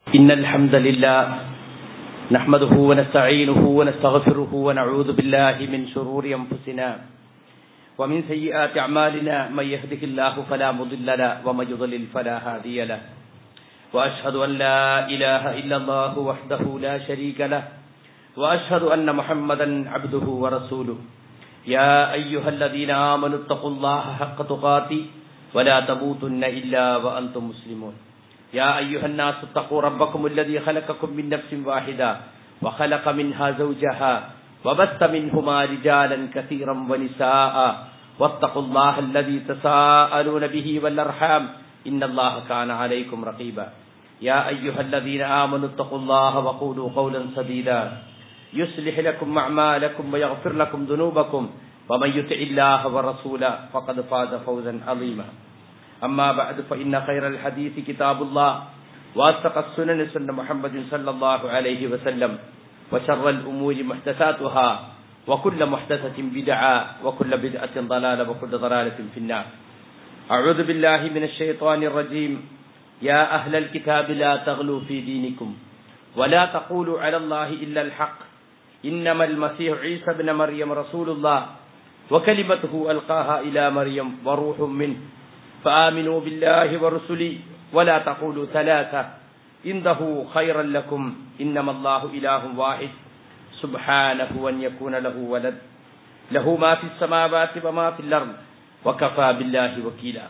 إن الحمد لله نحمده ونستعينه ونستغفره ونعوذ بالله من شرور أنفسنا ومن سيئات أعمالنا من يهده الله فلا مضل له ومن يضلل فلا هادي له وأشهد أن لا إله إلا الله وحده لا شريك له وأشهد أن محمدا عبده ورسوله يا أيها الذين آمنوا اتقوا الله حق تقاته ولا تموتن إلا وأنتم مسلمون يا أيها الناس اتقوا ربكم الذي خلقكم من نفس واحدة وخلق منها زوجها وبث منهما رجالا كثيرا ونساء واتقوا الله الذي تساءلون به والأرحام إن الله كان عليكم رقيبا يا أيها الذين آمنوا اتقوا الله وقولوا قولا سديدا يصلح لكم أعمالكم ويغفر لكم ذنوبكم ومن يطع الله ورسوله فقد فاز فوزا عظيما أما بعد فإن خير الحديث كتاب الله وأصدق السنن سنة محمد صلى الله عليه وسلم وشر الأمور محدثاتها وكل محدثة بدعة وكل بدعة ضلالة وكل ضلالة في النار أعوذ بالله من الشيطان الرجيم يا أهل الكتاب لا تغلوا في دينكم ولا تقولوا على الله إلا الحق إنما المسيح عيسى بن مريم رسول الله وكلمته ألقاها إلى مريم وروح منه فآمنوا بالله ورسله ولا تقولوا ثلاثة إنه خيرا لكم إنما الله إله واحد سبحانه أن يكون له ولد له ما في السماوات وما في الأرض وكفى بالله وكيلا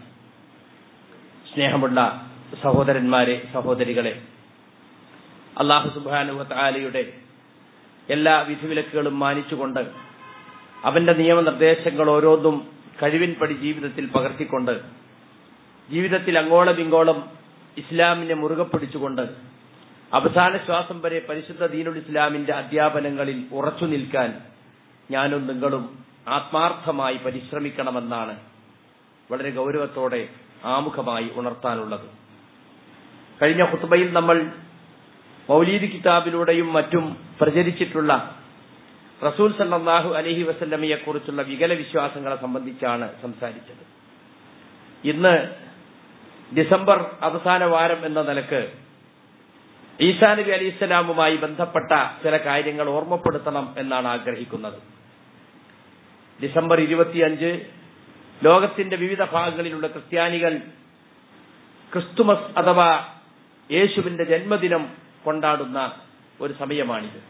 സ്നേഹമുള്ള സഹോദരന്മാരെ സഹോദരികളെ, അല്ലാഹു സുബ്ഹാനഹു വ തആലയുടെ എല്ലാ വിധിവിലക്കുകളും മാനിച്ചുകൊണ്ട് അവന്റെ നിയമനിർദ്ദേശങ്ങൾ ഓരോന്നും കഴിവിൻപടി ജീവിതത്തിൽ പകർത്തിക്കൊണ്ട് ജീവിതത്തിൽ അങ്ങോളം ഇങ്ങോളം ഇസ്ലാമിനെ മുറുകെ പിടിച്ചുകൊണ്ട് അവസാന ശ്വാസം വരെ പരിശുദ്ധ ദീനുൽ ഇസ്ലാമിന്റെ അധ്യാപനങ്ങളിൽ ഉറച്ചു നിൽക്കാൻ ഞാനും നിങ്ങളും ആത്മാർത്ഥമായി പരിശ്രമിക്കണമെന്നാണ് വളരെ ഗൗരവത്തോടെ ആമുഖമായി ഉണർത്താനുള്ളത്. കഴിഞ്ഞ ഖുത്ബയിൽ നമ്മൾ മൗലീദ് കിതാബിലൂടെയും മറ്റും പ്രചരിച്ചിട്ടുള്ള റസൂൽ സല്ലല്ലാഹു അലൈഹി വസല്ലമയെ കുറിച്ചുള്ള വികല വിശ്വാസങ്ങളെ സംബന്ധിച്ചാണ് സംസാരിച്ചത്. ഇന്ന് ഡിസംബർ അവസാന വാരം എന്ന നിലക്ക് ഈസാ നബി അലൈഹിസ്സലാമുമായി ബന്ധപ്പെട്ട ചില കാര്യങ്ങൾ ഓർമ്മപ്പെടുത്തണം എന്നാണ് ആഗ്രഹിക്കുന്നത്. ഡിസംബർ 25 ലോകത്തിന്റെ വിവിധ ഭാഗങ്ങളിലുള്ള ക്രിസ്ത്യാനികൾ ക്രിസ്തുമസ് അഥവാ യേശുവിന്റെ ജന്മദിനം കൊണ്ടാടുന്ന ഒരു സമയമാണിത്.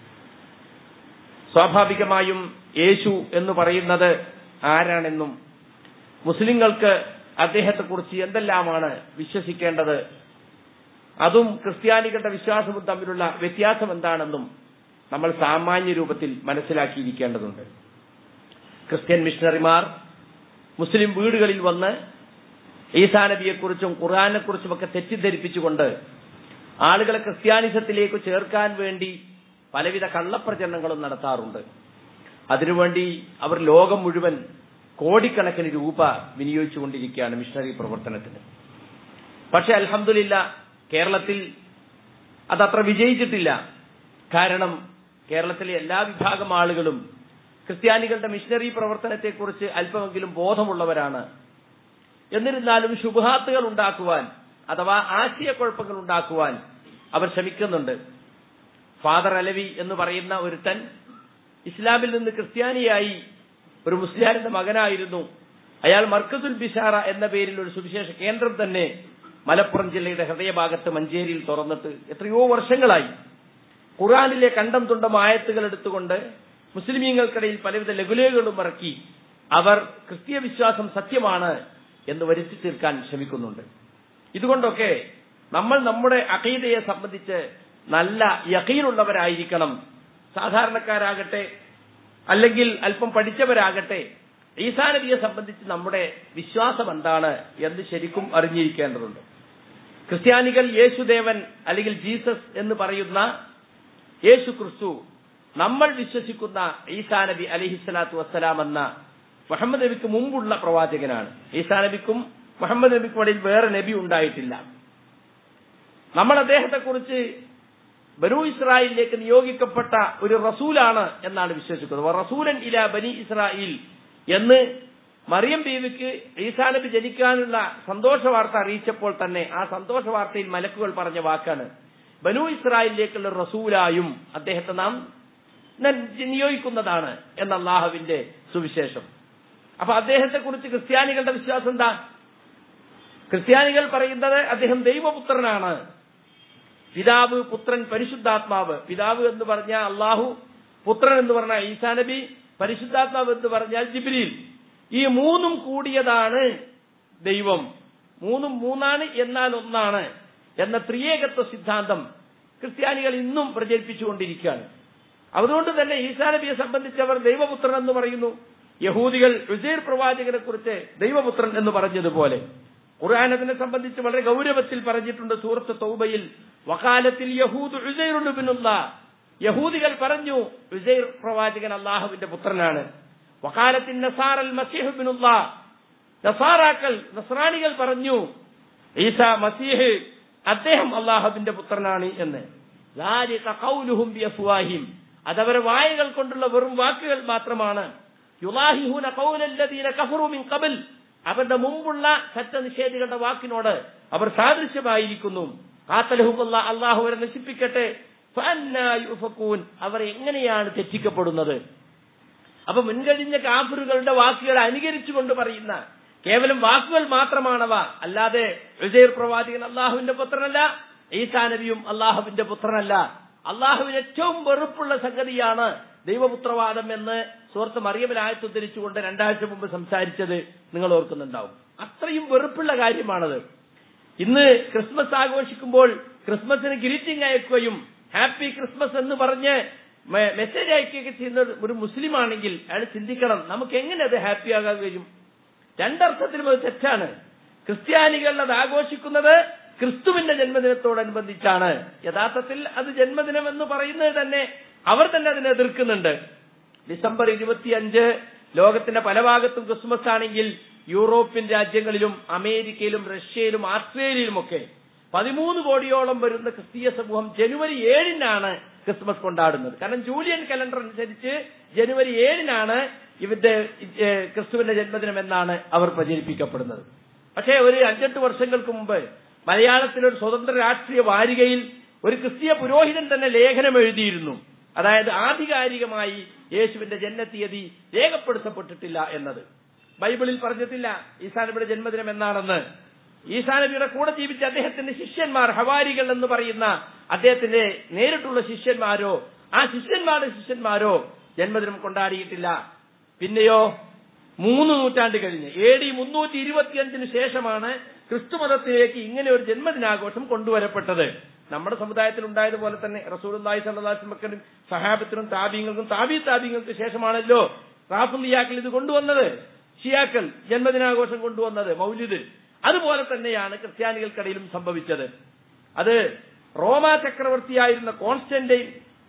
സ്വാഭാവികമായും യേശു എന്ന് പറയുന്നത് ആരാണെന്നും മുസ്ലിങ്ങൾക്ക് അദ്ദേഹത്തെക്കുറിച്ച് എന്തെല്ലാമാണ് വിശ്വസിക്കേണ്ടത്, അതും ക്രിസ്ത്യാനികളുടെ വിശ്വാസവും തമ്മിലുള്ള വ്യത്യാസം എന്താണെന്നും നമ്മൾ സാമാന്യ രൂപത്തിൽ മനസ്സിലാക്കിയിരിക്കേണ്ടതുണ്ട്. ക്രിസ്ത്യൻ മിഷണറിമാർ മുസ്ലിം വീടുകളിൽ വന്ന് ഈസാ നബിയെക്കുറിച്ചും ഖുർആനെക്കുറിച്ചുമൊക്കെ തെറ്റിദ്ധരിപ്പിച്ചുകൊണ്ട് ആളുകളെ ക്രിസ്ത്യാനിസത്തിലേക്ക് ചേർക്കാൻ വേണ്ടി പലവിധ കള്ളപ്രചരണങ്ങളും നടത്താറുണ്ട്. അതിനുവേണ്ടി അവർ ലോകം മുഴുവൻ കോടിക്കണക്കിന് രൂപ വിനിയോഗിച്ചുകൊണ്ടിരിക്കുകയാണ് മിഷണറി പ്രവർത്തനത്തിന്. പക്ഷെ അൽഹംദുലില്ലാഹ് കേരളത്തിൽ അതത്ര വിജയിച്ചിട്ടില്ല. കാരണം കേരളത്തിലെ എല്ലാ വിഭാഗം ആളുകളും ക്രിസ്ത്യാനികളുടെ മിഷണറി പ്രവർത്തനത്തെക്കുറിച്ച് അല്പമെങ്കിലും ബോധമുള്ളവരാണ്. എന്നിരുന്നാലും ശുബ്ഹാത്തുകൾ ഉണ്ടാക്കുവാൻ അഥവാ ആശയക്കുഴപ്പങ്ങൾ ഉണ്ടാക്കുവാൻ അവർ ശ്രമിക്കുന്നുണ്ട്. ഫാദർ അലവി എന്ന് പറയുന്ന ഒരുത്തൻ ഇസ്ലാമിൽ നിന്ന് ക്രിസ്ത്യാനിയായി ഒരു മുസ്ലിയാരിന്റെ മകനായിരുന്നു. അയാൾ മർക്കസുൽ ബിഷാറ എന്ന പേരിൽ ഒരു സുവിശേഷ കേന്ദ്രം തന്നെ മലപ്പുറം ജില്ലയുടെ ഹൃദയഭാഗത്ത് മഞ്ചേരിയിൽ തുറന്നിട്ട് എത്രയോ വർഷങ്ങളായി ഖുർആനിലെ കണ്ടം തുണ്ടം ആയത്തുകൾ എടുത്തുകൊണ്ട് മുസ്ലിമീങ്ങൾക്കിടയിൽ പലവിധ ലഘുലേഖകളും ഇറക്കി അവർ ക്രിസ്തീയ വിശ്വാസം സത്യമാണ് എന്ന് വരുത്തി തീർക്കാൻ ശ്രമിക്കുന്നുണ്ട്. ഇതുകൊണ്ടൊക്കെ നമ്മൾ നമ്മുടെ അഖീദയെ സംബന്ധിച്ച് നല്ല യഖീനുള്ളവരായിരിക്കണം. സാധാരണക്കാരാകട്ടെ അല്ലെങ്കിൽ അല്പം പഠിച്ചവരാകട്ടെ ഈസാ നബിയെ സംബന്ധിച്ച് നമ്മുടെ വിശ്വാസം എന്താണ് എന്ന് ശരിക്കും അറിഞ്ഞിരിക്കേണ്ടതുണ്ട്. ക്രിസ്ത്യാനികൾ യേശുദേവൻ അല്ലെങ്കിൽ ജീസസ് എന്ന് പറയുന്ന യേശു ക്രിസ്തു നമ്മൾ വിശ്വസിക്കുന്ന ഈസാ നബി അലൈഹിസ്സലാത്തു വസ്സലാം എന്ന മുഹമ്മദ് നബിക്ക് മുമ്പുള്ള പ്രവാചകനാണ്. ഈസാ നബിക്കും മുഹമ്മദ് നബിക്കും ഇടയിൽ വേറെ നബി ഉണ്ടായിട്ടില്ല. നമ്മൾ അദ്ദേഹത്തെക്കുറിച്ച് ബനൂ ഇസ്രായേലിലേക്ക് നിയോഗിക്കപ്പെട്ട ഒരു റസൂലാണ് എന്നാണ് വിശ്വസിക്കുന്നത്. റസൂലൻ ഇലാ ബനി ഇസ്രായേൽ എന്ന് മറിയം ബീവിക്ക് ഈസാ നബി ജനിക്കാനുള്ള സന്തോഷ വാർത്ത അറിയിച്ചപ്പോൾ തന്നെ ആ സന്തോഷ വാർത്തയിൽ മലക്കുകൾ പറഞ്ഞ വാക്കാണ് ബനൂ ഇസ്രായേലിലേക്കുള്ള റസൂലായും അദ്ദേഹത്തെ നാം നിയോഗിക്കുന്നതാണ് എന്ന അല്ലാഹുവിന്റെ സുവിശേഷം. അപ്പൊ അദ്ദേഹത്തെ കുറിച്ച് ക്രിസ്ത്യാനികളുടെ വിശ്വാസം എന്താ? ക്രിസ്ത്യാനികൾ പറയുന്നത് അദ്ദേഹം ദൈവപുത്രനാണ്. പിതാവ്, പുത്രൻ, പരിശുദ്ധാത്മാവ്. പിതാവ് എന്ന് പറഞ്ഞാൽ അള്ളാഹു, പുത്രൻ എന്ന് പറഞ്ഞാൽ ഈസാ നബി, പരിശുദ്ധാത്മാവ് എന്ന് പറഞ്ഞാൽ ജിബ്രീൽ. ഈ മൂന്നും കൂടിയതാണ് ദൈവം. മൂന്നും മൂന്നാണ് എന്നാൽ ഒന്നാണ് എന്ന ത്രിയേകത്വ സിദ്ധാന്തം ക്രിസ്ത്യാനികൾ ഇന്നും പ്രചരിപ്പിച്ചുകൊണ്ടിരിക്കുകയാണ്. അതുകൊണ്ട് തന്നെ ഈസാ നബിയെ സംബന്ധിച്ചവർ ദൈവപുത്രൻ എന്ന് പറയുന്നു. യഹൂദികൾ ഉസൈർ പ്രവാചകനെ കുറിച്ച് ദൈവപുത്രൻ എന്ന് പറഞ്ഞതുപോലെ ഖുർആൻ അതിനെ സംബന്ധിച്ച് വളരെ ഗൗരവത്തിൽ പറഞ്ഞിട്ടുണ്ട്. സൂറത്ത് തൗബയിൽ വഖാലത്തിൽ യഹൂദ് ഉസൈർ ഇബ്നുല്ലാഹ്, യഹൂദികൾ പറഞ്ഞു ഉസൈർ പ്രവാചകൻ അല്ലാഹുവിന്റെ പുത്രനാണ്. വഖാലത്തിൻ നസാറൽ മസീഹ് ഇബ്നുല്ലാഹ്, നസാറാക്കൾ നസ്രാനികൾ പറഞ്ഞു ഈസാ മസീഹ് അദ്ദേഹം അല്ലാഹുവിന്റെ പുത്രനാണ് എന്ന്. ലാലിക ഖൗലുഹും ബിഅഫ്വാഹിം, അതവരെ വായകൾ കൊണ്ടുള്ള വെറും വാക്കുകൾ മാത്രമാണ്. യുലാഹിഹൂന ഖൗലല്ലദീന കഫറു മിൻ ഖബൽ, അവരുടെ മുമ്പുള്ള സത്യനിഷേധികളുടെ വാക്കിനോട് അവർ സാദൃശ്യമായിരിക്കുന്നു. ഖാതലഹുമുല്ലാഹ്, അല്ലാഹു അവരെ നശിപ്പിക്കട്ടെ. ഫഅന്നാ യുഫകൂൻ, അവർ എങ്ങനെയാണ് തെറ്റിക്കപ്പെടുന്നത്? അപ്പൊ മുൻകഴിഞ്ഞ കാഫിറുകളുടെ വാക്കുകൾ അനുകരിച്ചുകൊണ്ട് പറയുന്ന കേവലം വാക്കുകൾ മാത്രമാണവ, അല്ലാതെ ഉസൈർ പ്രവാചകൻ അല്ലാഹുവിന്റെ പുത്രനല്ല, ഈസാ നബിയും അല്ലാഹുവിന്റെ പുത്രനല്ല. അല്ലാഹുവിന് ഏറ്റവും വെറുപ്പുള്ള സംഗതിയാണ് ദൈവപുത്രവാദം എന്ന് സൂറത്ത് മറിയമിൽ ആയത്ത് ഉദ്ധരിച്ചുകൊണ്ട് 2 ആഴ്ച മുമ്പ് സംസാരിച്ചത് നിങ്ങൾ ഓർക്കുന്നുണ്ടാവും. അത്രയും വെറുപ്പുള്ള കാര്യമാണത്. ഇന്ന് ക്രിസ്മസ് ആഘോഷിക്കുമ്പോൾ ക്രിസ്മസിന് ഗ്രീറ്റിംഗ് അയക്കുകയും ഹാപ്പി ക്രിസ്മസ് എന്ന് പറഞ്ഞ് മെസ്സേജ് അയക്കുകയൊക്കെ ചെയ്യുന്ന ഒരു മുസ്ലിം ആണെങ്കിൽ അയാൾ ചിന്തിക്കണം, നമുക്ക് എങ്ങനെ അത് ഹാപ്പി ആകാൻ കഴിയും? രണ്ടർത്ഥത്തിലും അത് തെറ്റാണ്. ക്രിസ്ത്യാനികൾ അത് ആഘോഷിക്കുന്നത് ക്രിസ്തുവിന്റെ ജന്മദിനത്തോടനുബന്ധിച്ചാണ്. യഥാർത്ഥത്തിൽ അത് ജന്മദിനം എന്ന് പറയുന്നത് തന്നെ അവർ തന്നെ അതിനെ എതിർക്കുന്നുണ്ട്. ഡിസംബർ 25 ലോകത്തിന്റെ പല ഭാഗത്തും ക്രിസ്മസ് ആണെങ്കിൽ യൂറോപ്യൻ രാജ്യങ്ങളിലും അമേരിക്കയിലും റഷ്യയിലും ഓസ്ട്രേലിയയിലുമൊക്കെ 13 കോടിയോളം വരുന്ന ക്രിസ്തീയ സമൂഹം ജനുവരി 7-നാണ് ക്രിസ്മസ് കൊണ്ടാടുന്നത്. കാരണം ജൂലിയൻ കലണ്ടർ അനുസരിച്ച് ജനുവരി 7-നാണ് ഇവരുടെ ക്രിസ്തുവിന്റെ ജന്മദിനം എന്നാണ് അവർ പ്രചരിപ്പിക്കപ്പെടുന്നത്. പക്ഷേ ഒരു 5-8 വർഷങ്ങൾക്ക് മുമ്പ് മലയാളത്തിലൊരു സ്വതന്ത്ര രാഷ്ട്രീയ വാരികയിൽ ഒരു ക്രിസ്തീയ പുരോഹിതൻ തന്നെ ലേഖനം എഴുതിയിരുന്നു. അതായത് ആധികാരികമായി യേശുവിന്റെ ജന്മതീയതി രേഖപ്പെടുത്തപ്പെട്ടിട്ടില്ല എന്നത്. ബൈബിളിൽ പറഞ്ഞിട്ടില്ല ഈസാ നബിയുടെ ജന്മദിനം എന്നാണെന്ന്. ഈസാ നബിയുടെ കൂടെ ജീവിച്ച അദ്ദേഹത്തിന്റെ ശിഷ്യന്മാർ, ഹവാരികൾ എന്ന് പറയുന്ന അദ്ദേഹത്തിന്റെ നേരിട്ടുള്ള ശിഷ്യന്മാരോ ആ ശിഷ്യന്മാരുടെ ശിഷ്യന്മാരോ ജന്മദിനം കൊണ്ടാടിയിട്ടില്ല. പിന്നെയോ 3 നൂറ്റാണ്ട് കഴിഞ്ഞ് AD 325 ശേഷമാണ് ക്രിസ്തുമതത്തിലേക്ക് ഇങ്ങനെ ഒരു ജന്മദിനാഘോഷം കൊണ്ടുവരപ്പെട്ടത്. നമ്മുടെ സമുദായത്തിൽ ഉണ്ടായതുപോലെ തന്നെ റസൂലുള്ളാഹി സ്വല്ലല്ലാഹു അലൈഹി വസല്ലം സഹാബത്തിനും താബീങ്ങൾക്കും താബീങ്ങൾക്ക് ശേഷമാണല്ലോ റാഫിളിയാക്കൾ ഇത് കൊണ്ടുവന്നത്, ഷിയാക്കൾ ജന്മദിനാഘോഷം കൊണ്ടുവന്നത്, മൗലിദ്. അതുപോലെ തന്നെയാണ് ക്രിസ്ത്യാനികൾക്കിടയിലും സംഭവിച്ചത്. അത് റോമാ ചക്രവർത്തിയായിരുന്ന കോൺസ്റ്റന്റൈൻ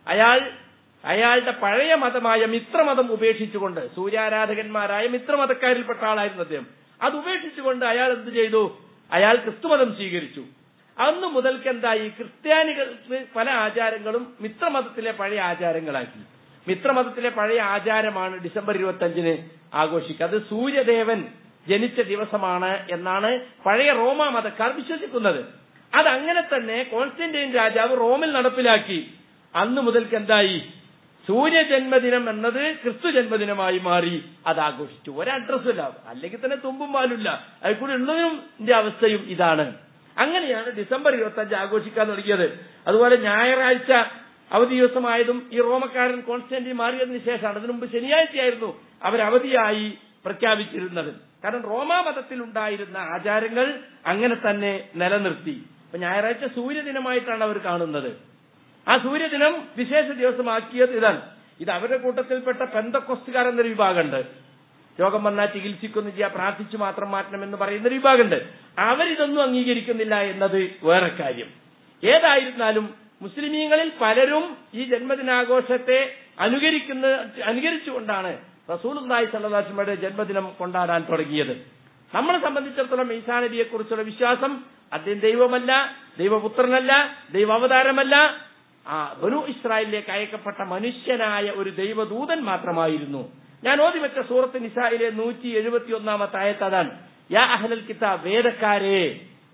അയാളുടെ പഴയ മതമായ മിത്രമതം ഉപേക്ഷിച്ചുകൊണ്ട്, സൂര്യാരാധകന്മാരായ മിത്രമതക്കാരിൽപ്പെട്ട ആളായിരുന്നു അദ്ദേഹം, അത് ഉപേക്ഷിച്ചുകൊണ്ട് അയാൾ എന്ത് ചെയ്തു? അയാൾ ക്രിസ്തുമതം സ്വീകരിച്ചു. അന്ന് മുതൽക്ക് എന്തായി? ക്രിസ്ത്യാനികൾക്ക് പല ആചാരങ്ങളും മിത്രമതത്തിലെ പഴയ ആചാരങ്ങളാക്കി. മിത്രമതത്തിലെ പഴയ ആചാരമാണ് ഡിസംബർ 25 ആഘോഷിക്കുക. അത് സൂര്യദേവൻ ജനിച്ച ദിവസമാണ് എന്നാണ് പഴയ റോമാ മതക്കാർ വിശ്വസിക്കുന്നത്. അതങ്ങനെ തന്നെ കോൺസ്റ്റന്റൈൻ രാജാവ് റോമിൽ നടപ്പിലാക്കി. അന്ന് മുതൽക്ക് എന്തായി? സൂര്യജന്മദിനം എന്നത് ക്രിസ്തു ജന്മദിനമായി മാറി. അത് ആഘോഷിച്ചു. ഒരഡ്രസ്സുമില്ല, അല്ലെങ്കിൽ തന്നെ തുമ്പും പാലില്ല, അതിൽ കൂടി ഉള്ളതിന്റെ അവസ്ഥയും ഇതാണ്. അങ്ങനെയാണ് ഡിസംബർ 25 ആഘോഷിക്കാൻ തുടങ്ങിയത്. അതുപോലെ ഞായറാഴ്ച അവധി ദിവസമായതും ഈ റോമക്കാരൻ കോൺസ്റ്റന്റൈൻ മാറിയതിനു ശേഷമാണ്. അതിനു മുമ്പ് ശനിയാഴ്ചയായിരുന്നു അവർ അവധിയായി പ്രഖ്യാപിച്ചിരുന്നത്. കാരണം റോമാ മതത്തിൽ ഉണ്ടായിരുന്ന ആചാരങ്ങൾ അങ്ങനെ തന്നെ നിലനിർത്തി. അപ്പൊ ഞായറാഴ്ച സൂര്യദിനമായിട്ടാണ് അവർ കാണുന്നത്. ആ സൂര്യദിനം വിശേഷ ദിവസമാക്കിയത് ഇതാണ്. ഇത് അവരുടെ കൂട്ടത്തിൽപ്പെട്ട പെന്തക്കോസ്തുകാർ എന്നൊരു വിഭാഗമുണ്ട്. രോഗം വന്നാൽ ചികിത്സിക്കുന്നില്ല, പ്രാർത്ഥിച്ചു മാത്രം മാറ്റണമെന്ന് പറയുന്നൊരു വിഭാഗമുണ്ട്. അവരിതൊന്നും അംഗീകരിക്കുന്നില്ല എന്നത് വേറെ കാര്യം. ഏതായിരുന്നാലും മുസ്ലിമീങ്ങളിൽ പലരും ഈ ജന്മദിനാഘോഷത്തെ അനുകരിച്ചുകൊണ്ടാണ് റസൂലുള്ളാഹി സ്വല്ലല്ലാഹു അലൈഹി വസല്ലമയുടെ ജന്മദിനം കൊണ്ടാടാൻ തുടങ്ങിയത്. നമ്മളെ സംബന്ധിച്ചിടത്തോളം ഈസാ നബിയെ കുറിച്ചുള്ള വിശ്വാസം അദ്ദേഹം ദൈവമല്ല, ദൈവപുത്രനല്ല, ദൈവാവതാരമല്ല, ബനൂ ഇസ്രായേലിലേക്ക് അയക്കപ്പെട്ട മനുഷ്യനായ ഒരു ദൈവദൂതൻ മാത്രമായിരുന്നു. ഞാൻ ഓതി വെച്ച സൂറത്ത് നിസായിലെ 171-ാമത്തെ ആയത്ത് അതാണ്. യാ അഹ്ലൽ കിതാബ്,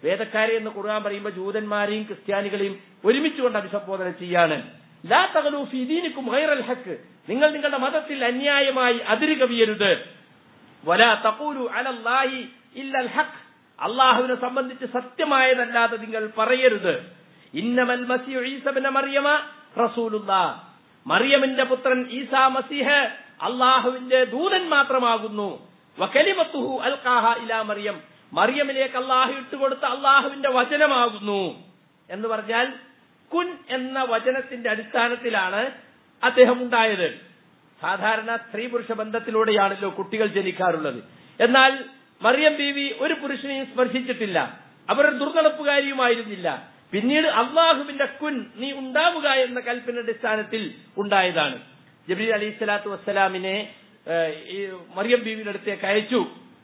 വേദക്കാരെ എന്ന് ഖുർആൻ പറയുമ്പോൾ ജൂതന്മാരെയും ക്രിസ്ത്യാനികളെയും ഒരുമിച്ചുകൊണ്ട് അഭിസംബോധന ചെയ്യാണ്. ലാ തഗ്ലൂ ഫീ ദീനികും ഗൈറൽ ഹഖ്, നിങ്ങൾ നിങ്ങളുടെ മതത്തിൽ അന്യായമായി അതിര് കവിയരുത്. വലാ തഖൂലു അലല്ലാഹി ഇല്ലൽ ഹഖ്, അല്ലാഹുവിനെ സംബന്ധിച്ച് സത്യമായതല്ലാതെ നിങ്ങൾ പറയരുത്. ഇന്നമൽ മസീഹു ഈസ ഇബ്നു മറിയമ റസൂലുള്ളാഹ്, മറിയമിന്റെ പുത്രൻ ഈസാ മസീഹ് അല്ലാഹുവിന്റെ ദൂതൻ മാത്രമാകുന്നു. വകലിമത്തുഹു അൽഖാഹ ഇലാ മറിയം, മറിയമിലേക്ക് അല്ലാഹു ഇട്ടുകൊടുത്ത അല്ലാഹുവിന്റെ വചനമാകുന്നു എന്ന് പറഞ്ഞാൽ കുൻ എന്ന വചനത്തിന്റെ അടിസ്ഥാനത്തിലാണ് അദ്ദേഹം ഉണ്ടായത്. സാധാരണ സ്ത്രീ പുരുഷ ബന്ധത്തിലൂടെയാണല്ലോ കുട്ടികൾ ജനിക്കാറുള്ളത്. എന്നാൽ മറിയം ബീവി ഒരു പുരുഷനെയും സ്പർശിച്ചിട്ടില്ല, അവർ ദുർനടപ്പുകാരിയുമായിരുന്നില്ല. പിന്നീട് അള്ളാഹുവിന്റെ കുൻ, നീ ഉണ്ടാവുക എന്ന കൽപ്പന അടിസ്ഥാനത്തിൽ ഉണ്ടായതാണ്. ജിബ്രീൽ അലൈഹി സ്വലാത്തു വസ്സലാമിനെ മറിയം ബീവിയുടെ അടുത്തേക്ക് അയച്ചു.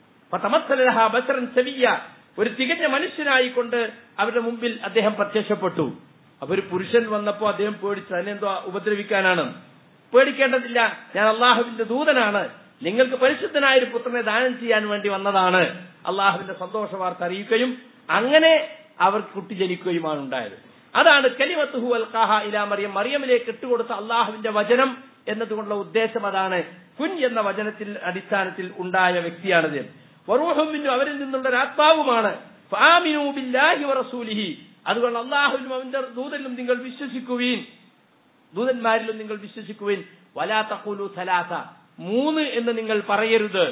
ഒരു തികഞ്ഞ മനുഷ്യനായിക്കൊണ്ട് അവരുടെ മുമ്പിൽ അദ്ദേഹം പ്രത്യക്ഷപ്പെട്ടു. അപ്പൊ ഒരു പുരുഷൻ വന്നപ്പോ അദ്ദേഹം പേടിച്ചു, അതിനെന്തോ ഉപദ്രവിക്കാനാണ്. പേടിക്കേണ്ടതില്ല, ഞാൻ അള്ളാഹുവിന്റെ ദൂതനാണ്, നിങ്ങൾക്ക് പരിശുദ്ധനായ ഒരു പുത്രനെ ദാനം ചെയ്യാൻ വേണ്ടി വന്നതാണ്. അള്ളാഹുവിന്റെ സന്തോഷ വാർത്ത അറിയിക്കുകയും അങ്ങനെ അവർക്ക് കുട്ടി ജനിക്കുകയുമാണ് ഉണ്ടായത്. അതാണ് കലിമത്തുഹു അൽഖാഹ ഇലാ മറിയം, മറിയമിലേക്ക് ഇട്ടുകൊടുത്ത അള്ളാഹുവിന്റെ വചനം എന്നതുകൊണ്ടുള്ള ഉദ്ദേശം അതാണ്. കുൻ എന്ന വചനത്തിൽ അടിസ്ഥാനത്തിൽ ഉണ്ടായ വ്യക്തിയാണത്. വറൂഹും മിൻഹു, അവരിൽ നിന്നുള്ള ഒരു ആത്മാവുമാണ്. ഫആമിനൂ ബില്ലാഹി വറസൂലിഹി, അതുകൊണ്ട് അള്ളാഹുവിലും അവന്റെ ദൂതനിലും നിങ്ങൾ വിശ്വസിക്കുവീൻ, ദൂതന്മാരിലും നിങ്ങൾ വിശ്വസിക്കുവിൻ. വലാ തഖൂലു സലാസ, 3 എന്ന് നിങ്ങൾ പറയരുത്.